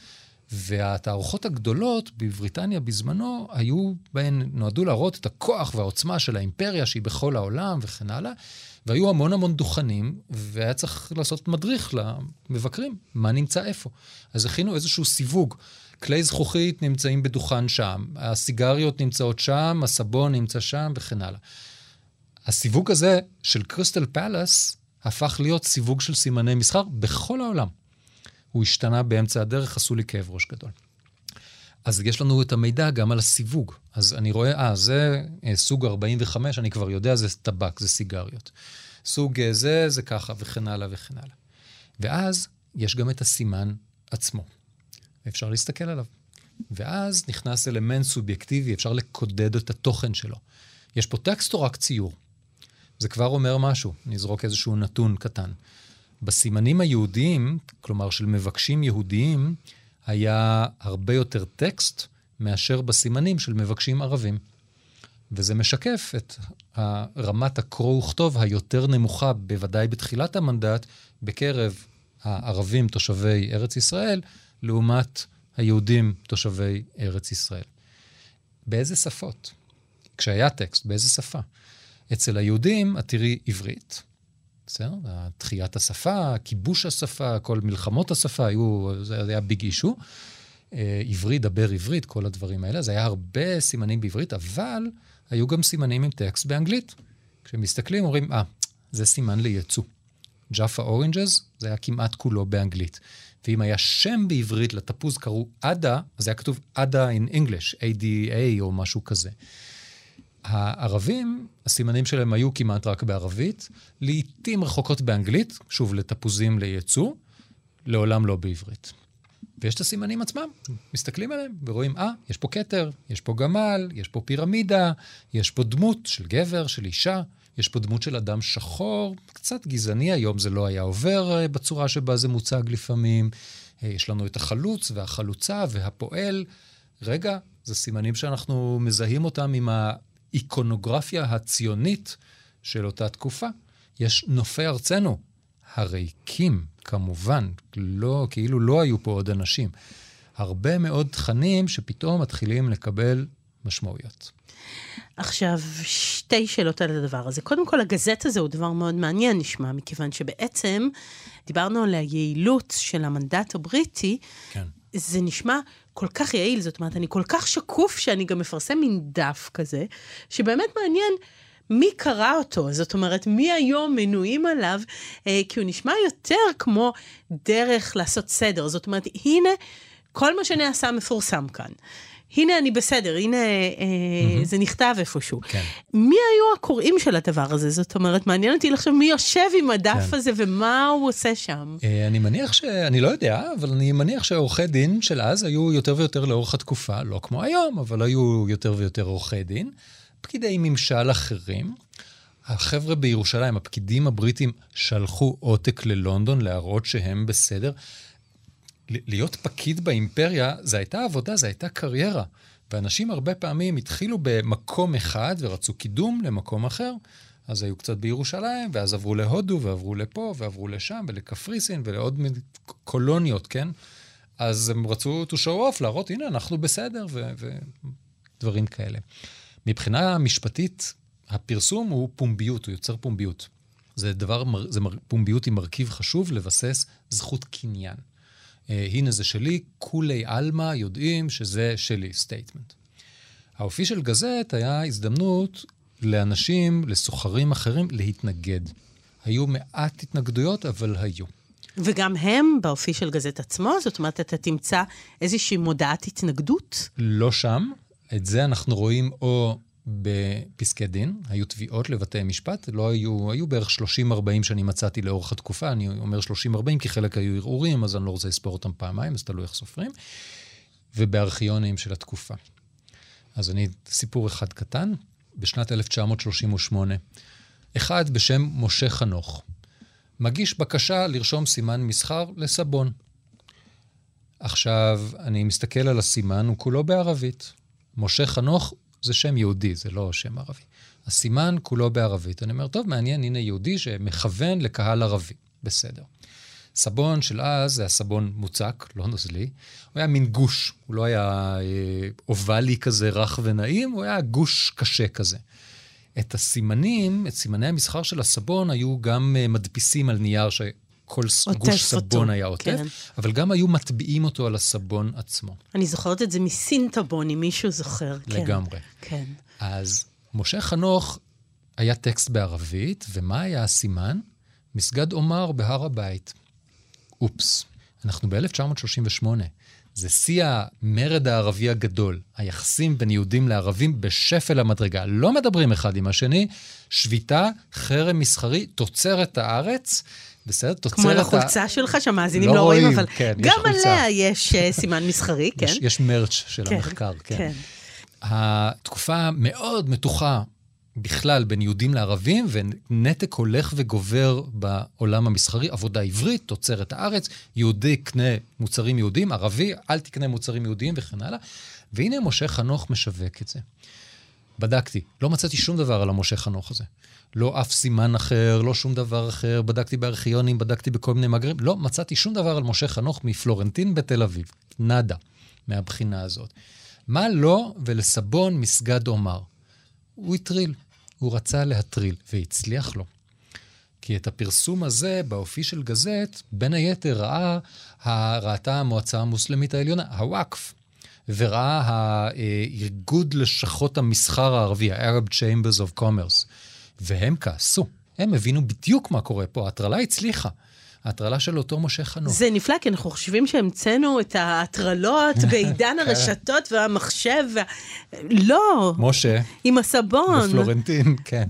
והתערוכות הגדולות בבריטניה בזמנו נועדו להראות את הכוח והעוצמה של האימפריה שהיא בכל העולם וכן הלאה, והיו המון דוכנים, והיה צריך לעשות מדריך למבקרים, מה נמצא איפה. אז הכינו איזשהו סיווג. כלי זכוכית נמצאים בדוכן שם, הסיגריות נמצאות שם, הסבון נמצא שם וכן הלאה. הסיווג הזה של קריסטל פלאס הפך להיות סיווג של סימני מסחר בכל העולם. הוא השתנה באמצע הדרך, עשו לי כאב ראש גדול. אז יש לנו את המידע גם על הסיווג. אז אני רואה, זה סוג 45, אני כבר יודע, זה טבק, זה סיגריות. סוג זה ככה וכן הלאה וכן הלאה. ואז יש גם את הסימן עצמו. אפשר להסתכל עליו. ואז נכנס אלמנט סובייקטיבי, אפשר לקודד את התוכן שלו. יש פה טקסט או רק ציור? זה כבר אומר משהו, נזרוק איזשהו נתון קטן. בסימנים היהודיים, כלומר של מבקשים יהודיים, היה הרבה יותר טקסט מאשר בסימנים של מבקשים ערבים. וזה משקף את רמת הקרוא וכתוב היותר נמוכה, בוודאי בתחילת המנדט, בקרב הערבים תושבי ארץ ישראל, לעומת היהודים תושבי ארץ ישראל. באיזה שפות? כשהיה טקסט, באיזה שפה? אצל היהודים, את תראי עברית, בסדר? תחיית השפה, כיבוש השפה, כל מלחמות השפה, זה היה ביג אישו. עברית, דבר עברית, כל הדברים האלה. זה היה הרבה סימנים בעברית, אבל היו גם סימנים עם טקסט באנגלית. כשמסתכלים, אומרים, זה סימן לייצוא. ג'אפה אורנג'ז, זה היה כמעט כולו באנגלית. ואם היה שם בעברית לתפוז קראו אדה, אז היה כתוב אדה in English, ADA או משהו כזה. הערבים, הסימנים שלהם היו כמעט רק בערבית, לעתים רחוקות באנגלית, שוב לתפוזים לייצוא, לעולם לא בעברית. ויש את הסימנים עצמם, מסתכלים עליהם ורואים, יש פה כתר, יש פה גמל, יש פה פירמידה, יש פה דמות של גבר, של אישה, יש פה דמות של אדם שחור, קצת גזעני היום, זה לא היה עובר בצורה שבה זה מוצג לפעמים. יש לנו את החלוץ והחלוצה והפועל. רגע, זה סימנים שאנחנו מזהים אותם עם האיקונוגרפיה הציונית של אותה תקופה. יש נופי ארצנו, הריקים, כמובן, כאילו לא היו פה עוד אנשים. הרבה מאוד תכנים שפתאום מתחילים לקבל משמעויות. עכשיו, שתי שאלות על הדבר הזה. קודם כל, הגזט הזה הוא דבר מאוד מעניין, נשמע, מכיוון שבעצם דיברנו על היעילות של המנדט הבריטי, כן. זה נשמע כל כך יעיל, זאת אומרת, אני כל כך שקוף שאני גם מפרסם מין דף כזה, שבאמת מעניין מי קרא אותו, זאת אומרת, מי היום מנויים עליו, כי הוא נשמע יותר כמו דרך לעשות סדר, זאת אומרת, הנה, כל מה שנעשה מפורסם כאן. הנה אני בסדר, הנה זה נכתב איפשהו. כן. מי היו הקוראים של הדבר הזה? זאת אומרת, מעניין אותי לחשוב מי יושב עם הדף הזה ומה הוא עושה שם. אני מניח אני לא יודע, אבל אני מניח שעורכי דין של אז היו יותר ויותר לאורך התקופה, לא כמו היום, אבל היו יותר ויותר עורכי דין. פקידי ממשל אחרים, החבר'ה בירושלים, הפקידים הבריטים שלחו עותק ללונדון להראות שהם בסדר. להיות פקיד באימפריה, זה הייתה עבודה, זה הייתה קריירה. ואנשים הרבה פעמים התחילו במקום אחד ורצו קידום למקום אחר. אז היו קצת בירושלים, ואז עברו להודו, ועברו לפה, ועברו לשם, ולקפריסין, ולעוד קולוניות, כן? אז הם רצו to show off, להראות, הנה, אנחנו בסדר, ודברים כאלה. מבחינה משפטית, הפרסום הוא פומביות, הוא יוצר פומביות. פומביות היא מרכיב חשוב לבסס זכות קניין. הנה זה שלי, כולי אלמה יודעים שזה שלי, סטייטמנט. האופי של גזט היה הזדמנות לאנשים, לסוחרים אחרים, להתנגד. היו מעט התנגדויות, אבל היו. וגם הם באופי של גזט עצמו? זאת אומרת, אתה תמצא איזושהי מודעת התנגדות? לא שם. את זה אנחנו רואים או בפסקי דין, היו תביעות לבתי משפט, לא היו בערך 30-40 שאני מצאתי לאורך התקופה, אני אומר 30-40 כי חלק היו ערעורים, אז אני לא רוצה לספור אותם פעמיים, אז תלוי איך סופרים, ובארכיונים של התקופה. אז סיפור אחד קטן, בשנת 1938, אחד בשם משה חנוך, מגיש בקשה לרשום סימן מסחר לסבון. עכשיו, אני מסתכל על הסימן, הוא כולו בערבית. משה חנוך זה שם יהודי, זה לא שם ערבי. הסימן כולו בערבית. אני אומר, טוב, מעניין, הנה יהודי שמכוון לקהל ערבי. בסדר. סבון של אז זה היה סבון מוצק, לא נוזלי. הוא היה מין גוש, הוא לא היה אובלי כזה רך ונעים, הוא היה גוש קשה כזה. את הסימנים, את סימני המסחר של הסבון, היו גם מדפיסים על נייר שכל גוש סבון היה עוטף, כן. אבל גם היו מטביעים אותו על הסבון עצמו. אני זוכרת את זה מסינטבון, אם מישהו זוכר. לגמרי. כן. אז משה חנוך היה טקסט בערבית, ומה היה הסימן? מסגד עומר בהר הבית. אופס, אנחנו ב-1938. זה שיא המרד הערבי הגדול. היחסים בין יהודים לערבים בשפל המדרגה. לא מדברים אחד עם השני, שביתה, חרם מסחרי, תוצרת הארץ, בסדר? כמו לחולצה שלך, שהמאזינים לא רואים, אבל כן, גם עליה יש סימן מסחרי, כן? יש מרץ' של המחקר, כן. התקופה מאוד מתוחה, בכלל בין יהודים לערבים, ונתק הולך וגובר בעולם המסחרי, עבודה עברית, תוצרת הארץ, יהודי קנה מוצרים יהודים, ערבי, אל תקנה מוצרים יהודיים וכן הלאה. והנה משה חנוך משווק את זה. בדקתי, לא מצאתי שום דבר על המשה חנוך הזה. לא אף סימן אחר, לא שום דבר אחר, בדקתי בארכיונים, בדקתי בכל מיני מאגרים, לא מצאתי שום דבר על משה חנוך מפלורנטין בתל אביב. נדה, מהבחינה הזאת. מה לא ולסבון מסגד עומר? הוא הטריל, הוא רצה להטריל, והצליח לו. כי את הפרסום הזה, באופי של גזט, בין היתר ראתה המועצה המוסלמית העליונה, הוואקף, וראה האיגוד לשכות המסחר הערבי, ה-Arab Chambers of Commerce, והם כעסו. הם הבינו בדיוק מה קורה פה, ההטרלה הצליחה. ההטרלה של אותו משה חנוך. זה נפלא, כי אנחנו חושבים שהמצאנו את ההטרלות בעידן הרשתות והמחשב. לא. משה. עם הסבון. בפלורנטין, כן.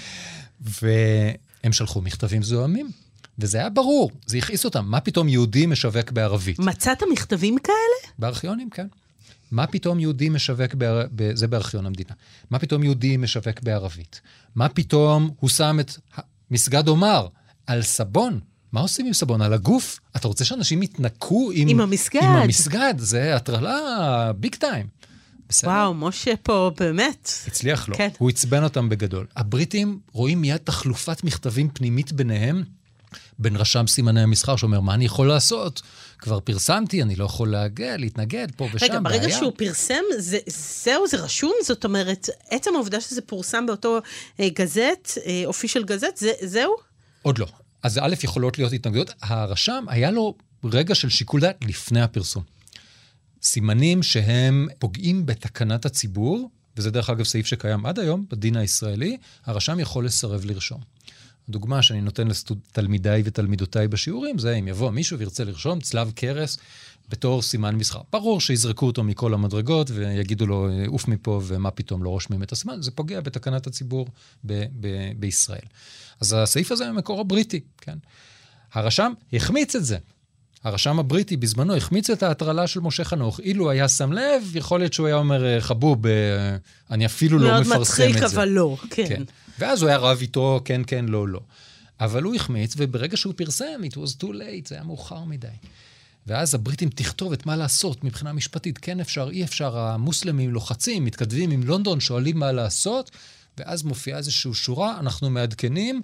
והם שלחו מכתבים זוהמים. וזה היה ברור, זה הכעיס אותם. מה פתאום יהודי משווק בערבית? מצאת מכתבים כאלה? בארכיונים, כן. מה פתאום יהודי משווק, זה בארכיון המדינה. מה פתאום יהודי משווק בערבית? מה פתאום הוא שם את מסגד עומר על סבון? מה עושים עם סבון? על הגוף? אתה רוצה שאנשים יתנקו עם המסגד? עם המסגד, זה הטרלה ביג טיים. בסדר? וואו, משה פה באמת. הצליח לו, כן. הוא עצבן אותם בגדול. הבריטים רואים מיד תחלופת מכתבים פנימית ביניהם, בין רשם סימני המסחר שאומר, מה אני יכול לעשות? כבר פרסמתי, אני לא יכול להתנגד פה ושם. רגע, ברגע שהוא פרסם, זהו, זה רשום? זאת אומרת, עצם העובדה שזה פורסם באותו גזט, אופי של גזט, זהו? עוד לא. אז א' יכולות להיות התנגדות. הרשם היה לו רגע של שיקול דעת לפני הפרסום. סימנים שהם פוגעים בתקנת הציבור, וזה דרך אגב סעיף שקיים עד היום, בדין הישראלי, הרשם יכול לסרב לרשום. הדוגמה שאני נותן לתלמידיי ותלמידותיי בשיעורים, זה אם יבוא מישהו וירצה לרשום צלב קרס בתור סימן מסחר. ברור שיזרקו אותו מכל המדרגות ויגידו לו, אוף מפה ומה פתאום לא רושמים את הסימן. זה פוגע בתקנת הציבור בישראל. אז הסעיף הזה מקור הבריטי, כן? הרשם החמיץ את זה. הרשם הבריטי בזמנו החמיץ את ההטרלה של משה חנוך. אילו היה שם לב, יכול להיות שהוא היה אומר, חבוב, אני אפילו לא מפרסם את זה. מאוד מצחיק, אבל לא, כן. כן. ואז הוא היה רב איתו, כן, כן, לא, לא. אבל הוא החמיץ, וברגע שהוא פרסם, it was too late, זה היה מאוחר מדי. ואז הבריטים תכתוב את מה לעשות מבחינה משפטית, כן אפשר, אי אפשר, המוסלמים לוחצים, מתכתבים עם לונדון, שואלים מה לעשות, ואז מופיעה איזושהי שורה, אנחנו מעדכנים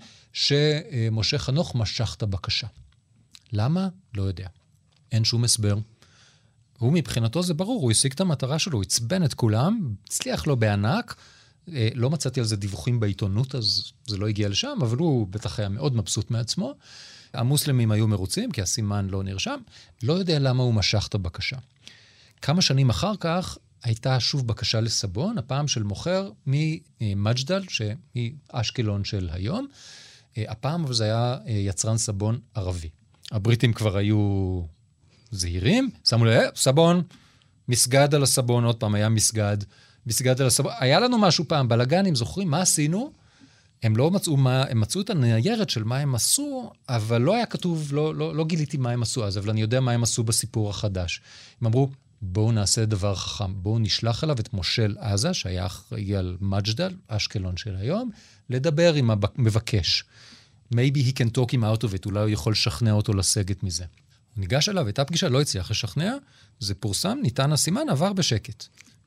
שמשה חנוך משך את הבקשה. למה? לא יודע. אין שום הסבר. הוא מבחינתו זה ברור, הוא השיג את המטרה שלו, הוא הצבן את כולם, הצליח לו בענק, לא מצאתי על זה דיווחים בעיתונות, אז זה לא הגיע לשם, אבל הוא בטח היה מאוד מבסוט מעצמו. המוסלמים היו מרוצים, כי הסימן לא נרשם. לא יודע למה הוא משך את הבקשה. כמה שנים אחר כך, הייתה שוב בקשה לסבון, הפעם של מוכר ממג'דל, שהיא אשקלון של היום. הפעם זה היה יצרן סבון ערבי. הבריטים כבר היו זהירים, שמו לי, סבון, מסגד על הסבון, עוד פעם היה מסגד על הסבון. היה לנו משהו פעם, בלגנים, זוכרים מה עשינו? הם לא מצאו הם מצאו את הניירת של מה הם עשו, אבל לא היה כתוב, לא גיליתי מה הם עשו אז, אבל אני יודע מה הם עשו בסיפור החדש. הם אמרו, בואו נעשה דבר חכם, בואו נשלח אליו את מושל עזה, שהיה אחראי על מג'דל, אשקלון של היום, לדבר עם המבקש. Maybe he can talk him out of it, אולי הוא יכול לשכנע אותו לסגת מזה. הוא ניגש אליו, הייתה פגישה, לא הצליח לשכנע, זה פורסם, ניתן הסימן, עבר בשקט.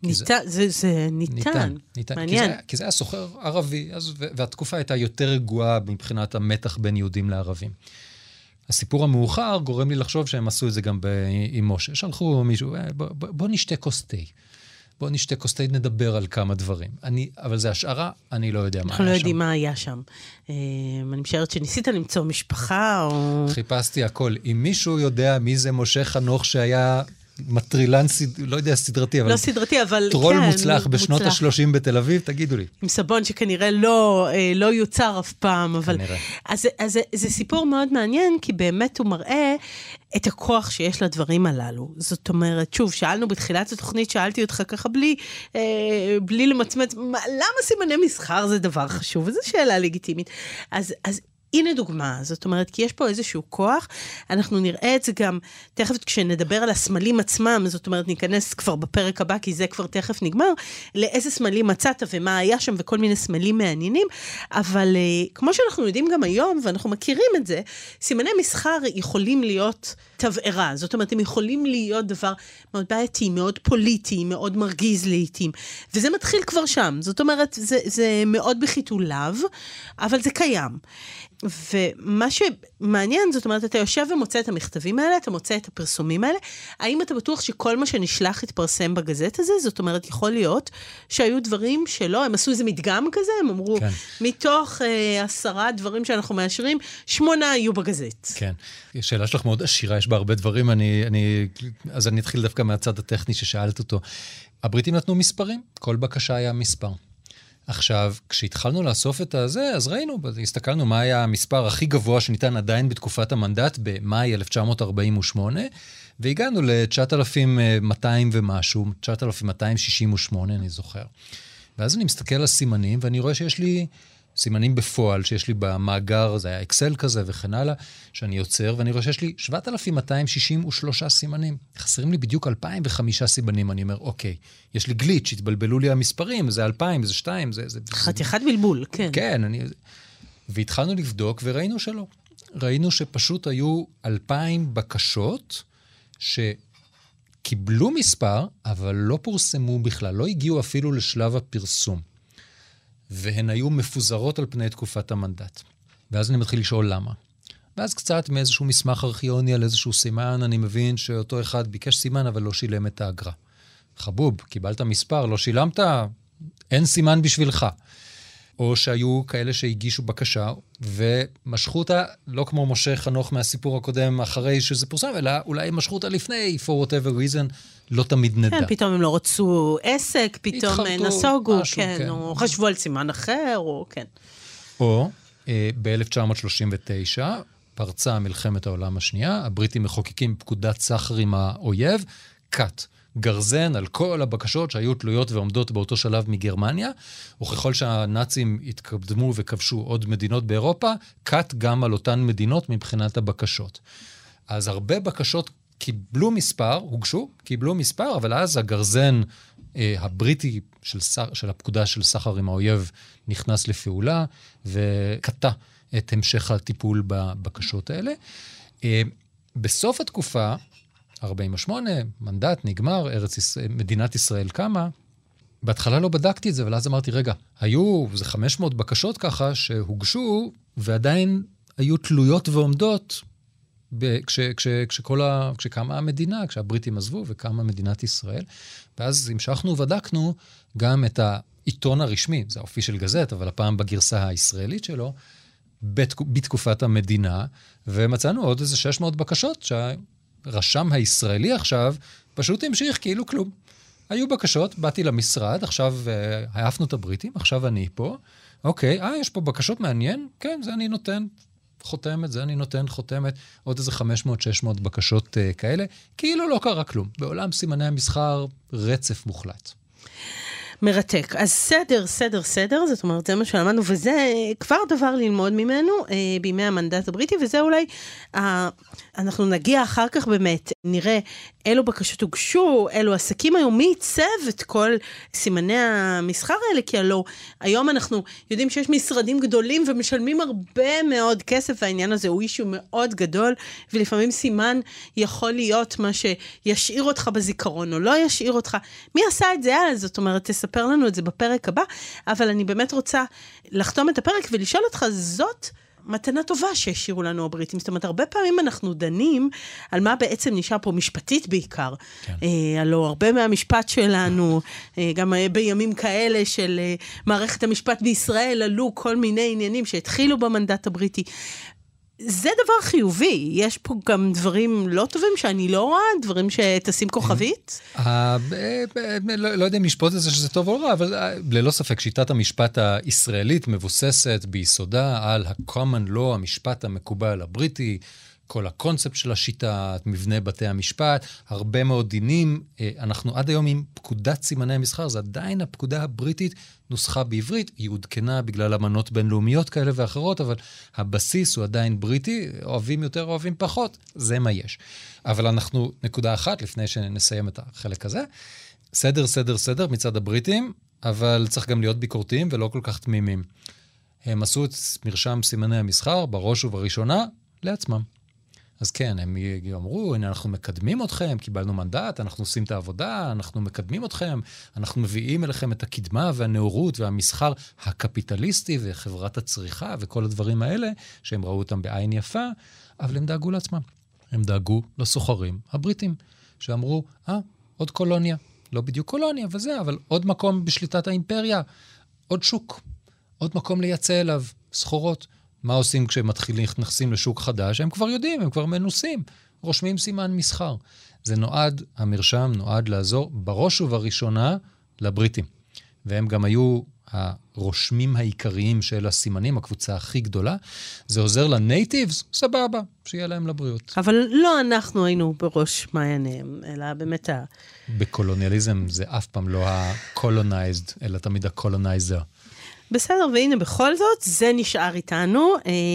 זה ניתן. מעניין. כי זה היה סוחר ערבי, והתקופה הייתה יותר רגועה מבחינת המתח בין יהודים לערבים. הסיפור המאוחר גורם לי לחשוב שהם עשו את זה גם עם משה. שלחו מישהו, בוא נשתה כוס תה. בוא נשתה כוס תה, נדבר על כמה דברים. אבל זה השערה, אני לא יודע מה היה שם. אנחנו לא יודעים מה היה שם. אני משערת שניסית למצוא משפחה או... חיפשתי הכל. אם מישהו יודע מי זה משה חנוך שהיה מטרילן, לא יודע סדרתי, אבל... לא סדרתי, אבל טרול כן, מוצלח בשנות ה-30 בתל אביב, תגידו לי. עם סבון שכנראה לא יוצר אף פעם, אבל... כנראה. אז זה סיפור מאוד מעניין, כי באמת הוא מראה את הכוח שיש לדברים הללו. זאת אומרת, שוב, שאלנו בתחילת התוכנית, שאלתי אותך ככה בלי למצמץ, למה סימני מסחר זה דבר חשוב? וזו שאלה לגיטימית. אז הנה דוגמה, זאת אומרת, כי יש פה איזשהו כוח, אנחנו נראה את זה גם, תכף כשנדבר על הסמלים עצמם, זאת אומרת, ניכנס כבר בפרק הבא, כי זה כבר תכף נגמר, לאיזה סמלים מצאת ומה היה שם, וכל מיני סמלים מעניינים, אבל כמו שאנחנו יודעים גם היום, ואנחנו מכירים את זה, סימני מסחר יכולים להיות תבערה, זאת אומרת, הם יכולים להיות דבר מאוד בעייתי, מאוד פוליטי, מאוד מרגיז לעתים, וזה מתחיל כבר שם, זאת אומרת, זה מאוד בחיתוליו, אבל זה קיים. ומה שמעניין, זאת אומרת, אתה יושב ומוצא את המכתבים האלה, אתה מוצא את הפרסומים האלה, האם אתה בטוח שכל מה שנשלח התפרסם בגזט הזה? זאת אומרת, יכול להיות שהיו דברים שלא, הם עשו איזה מדגם כזה, הם אמרו, כן. מתוך 10 דברים שאנחנו מאשרים, 8 היו בגזט. כן, השאלה שלך מאוד עשירה, יש בה הרבה דברים, אז אני אתחיל דווקא מהצד הטכני ששאלת אותו. הבריטים נתנו מספרים, כל בקשה היה מספר. עכשיו, כשהתחלנו לאסוף את הזה, אז ראינו, הסתכלנו מה היה המספר הכי גבוה שניתן עדיין בתקופת המנדט במאי 1948, והגענו ל-9,200 ומשהו, 9,268 אני זוכר. ואז אני מסתכל על סימנים, ואני רואה שיש לי סימנים בפועל, שיש לי במאגר, זה היה אקסל כזה וכן הלאה, שאני יוצר, ואני רואה שיש לי 7,263 סימנים. חסרים לי בדיוק 2,005 סימנים, אני אומר, אוקיי, יש לי גליץ', התבלבלו לי המספרים, זה 2,000, זה 2, זה... חתיכת בלבול, כן. כן, והתחלנו לבדוק, וראינו שלא. ראינו שפשוט היו 2,000 בקשות, שקיבלו מספר, אבל לא פורסמו בכלל, לא הגיעו אפילו לשלב הפרסום. והן היו מפוזרות על פני תקופת המנדט. ואז אני מתחיל לשאול למה. ואז קצת מאיזשהו מסמך ארכיוני על איזשהו סימן, אני מבין שאותו אחד ביקש סימן, אבל לא שילם את האגרה. חבוב, קיבלת מספר, לא שילמת, אין סימן בשבילך. או שהיו כאלה שהגישו בקשה, ומשכו אותה, לא כמו משה חנוך מהסיפור הקודם, אחרי שזה פורסם, אלא אולי משכו אותה לפני, for whatever reason, לא תמיד נדע. כן, פתאום הם לא רצו עסק, פתאום נסוגו, משהו, כן, או חשבו על סימן אחר, או כן. או ב-1939, פרצה מלחמת העולם השנייה, הבריטים מחוקקים פקודת סחר עם האויב, קאט. גרזן על כל הבקשות שהיו תלויות ועומדות באותו שלב מגרמניה, וככל שהנאצים התקדמו וכבשו עוד מדינות באירופה, קאט גם על אותן מדינות מבחינת הבקשות. אז הרבה בקשות קיבלו מספר, הוגשו, קיבלו מספר, אבל אז הגרזן הבריטי של הפקודה של סחר עם האויב נכנס לפעולה, וקטע את המשך הטיפול בבקשות האלה. בסוף התקופה, 48, מנדט, נגמר, מדינת ישראל קמה. בהתחלה לא בדקתי את זה, אבל אז אמרתי, רגע, היו, זה 500 בקשות ככה שהוגשו, ועדיין היו תלויות ועומדות, כשקמה המדינה, כשהבריטים עזבו וקמה מדינת ישראל. ואז המשכנו ובדקנו גם את העיתון הרשמי, זה האופי של גזט, אבל הפעם בגרסה הישראלית שלו, בתקופת המדינה, ומצאנו עוד איזה 600 בקשות רשם הישראלי עכשיו, פשוט המשיך כאילו כלום. היו בקשות, באתי למשרד, עכשיו העפנו את הבריטים, עכשיו אני פה. אוקיי, יש פה בקשות מעניין? כן, זה אני נותן חותמת, זה אני נותן חותמת. עוד איזה 500-600 בקשות כאלה. כאילו לא קרה כלום. בעולם סימני המסחר, רצף מוחלט. מרתק. אז סדר, זאת אומרת, זה מה שלמדנו, וזה כבר דבר ללמוד ממנו בימי המנדט הבריטי, וזה אולי, אנחנו נגיע אחר כך באמת, נראה אילו בקשות הוגשו, אילו עסקים היו, מי ייצב את כל סימני המסחר האלה, כי הלא, היום אנחנו יודעים שיש משרדים גדולים ומשלמים הרבה מאוד כסף, והעניין הזה הוא אישו מאוד גדול, ולפעמים סימן יכול להיות מה שישאיר אותך בזיכרון, או לא ישאיר אותך. מי עשה את זה אז? זאת אומרת, תספר לנו את זה בפרק הבא, אבל אני באמת רוצה לחתום את הפרק ולשאול אותך, זאת מתנה טובה שהשאירו לנו הבריטים. זאת אומרת, הרבה פעמים אנחנו דנים על מה בעצם נשאר פה משפטית בעיקר. כן. הלוא הרבה מהמשפט שלנו, גם בימים כאלה של מערכת המשפט בישראל, עלו כל מיני עניינים שהתחילו במנדט הבריטי. זה דבר חיובי. יש פה גם דברים לא טובים שאני לא רואה, דברים שתשים כוכבית? לא יודע אם לשפוט את זה שזה טוב או רע, אבל ללא ספק שיטת המשפט הישראלית מבוססת ביסודה על ה-common law, המשפט המקובל הבריטי, כל הקונספט של השיטה, מבנה בתי המשפט, הרבה מאוד דינים. אנחנו עד היום עם פקודת סימני המסחר, זה עדיין הפקודה הבריטית, נוסחה בעברית, היא עודכנה בגלל אמנות בינלאומיות כאלה ואחרות, אבל הבסיס הוא עדיין בריטי, אוהבים יותר, אוהבים פחות, זה מה יש. אבל אנחנו, נקודה אחת, לפני שנסיים את החלק הזה, סדר מצד הבריטים, אבל צריך גם להיות ביקורתיים ולא כל כך תמימים. הם עשו את מרשם סימני המסחר, בראש ובראשונה, לעצמם. אז כן, הם אמרו, הנה אנחנו מקדמים אתכם, קיבלנו מנדט, אנחנו עושים את העבודה, אנחנו מקדמים אתכם, אנחנו מביאים אליכם את הקדמה והנאורות והמסחר הקפיטליסטי וחברת הצריכה וכל הדברים האלה, שהם ראו אותם בעין יפה, אבל הם דאגו לעצמם. הם דאגו לסוחרים הבריטים, שאמרו, עוד קולוניה. לא בדיוק קולוניה וזה, אבל עוד מקום בשליטת האימפריה, עוד שוק, עוד מקום לייצא אליו, סחורות. מה עושים כשהם נכנסים לשוק חדש? הם כבר יודעים, הם כבר מנוסים, רושמים סימן מסחר. זה המרשם נועד לעזור בראש ובראשונה לבריטים. והם גם היו הרושמים העיקריים של הסימנים, הקבוצה הכי גדולה. זה עוזר לנייטיבס, סבבה, שיהיה להם לבריאות. אבל לא אנחנו היינו בראש מעייניהם, אלא באמת בקולוניאליזם זה אף פעם לא ה-colonized, אלא תמיד ה-colonizer. בסדר, והנה בכל זאת, זה נשאר איתנו,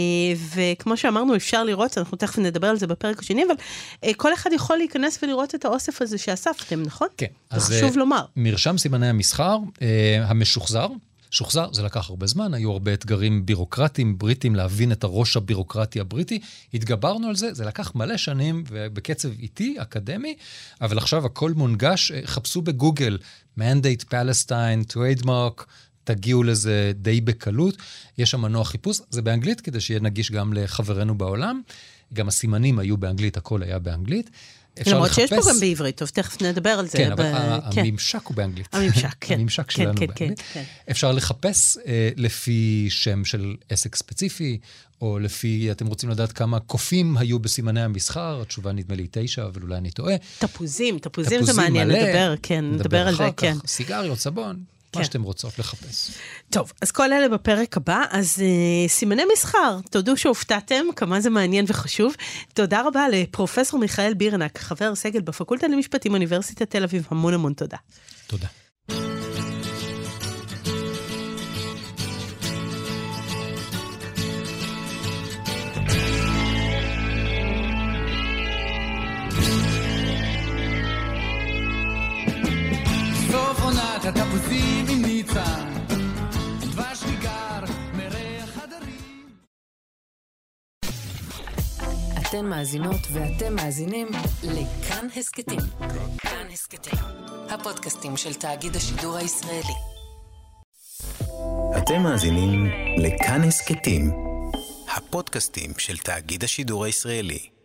וכמו שאמרנו, אפשר לראות, אנחנו תכף נדבר על זה בפרק השני, אבל כל אחד יכול להיכנס ולראות את האוסף הזה שאספתם, נכון? כן. זה חשוב לומר. מרשם סימני המסחר, המשוחזר, שוחזר, זה לקח הרבה זמן, היו הרבה אתגרים בירוקרטיים בריטים להבין את הראש הבירוקרטי הבריטי, התגברנו על זה, זה לקח מלא שנים ובקצב איטי, אקדמי, אבל עכשיו הכל מונגש, חפשו בגוגל, Mandate Palestine, Trademark, תגיעו לזה די בקלות, יש שם מנוע חיפוש, זה באנגלית כדי שיהיה נגיש גם לחברינו בעולם, גם הסימנים היו באנגלית, הכל היה באנגלית. למרות שיש פה גם בעברית, טוב, תכף נדבר על זה. כן, אבל הממשק הוא באנגלית. הממשק, כן. הממשק שלנו באנגלית. אפשר לחפש לפי שם של עסק ספציפי, או לפי, אתם רוצים לדעת כמה קופים היו בסימני המסחר, התשובה נדמה לי 9, אבל אולי אני טועה. תפוזים זה מעניין לדבר, כן, נדבר על זה, כן. סיגריות, סבון. מה שאתם רוצות לחפש. טוב, אז כל אלה בפרק הבא, אז סימני מסחר, תודו שהופתעתם, כמה זה מעניין וחשוב. תודה רבה לפרופסור מיכאל בירנק, חבר סגל בפקולטה למשפטים, אוניברסיטת תל אביב, המון תודה. תודה. התפוזים עם ניצן, דבש ניגר, מריח הדרים. אתן מאזינות ואתם מאזינים לכאן הסקטים. כאן הסקטים, הפודקאסטים של תאגיד השידור הישראלי. אתם מאזינים לכאן הסקטים, הפודקאסטים של תאגיד השידור הישראלי.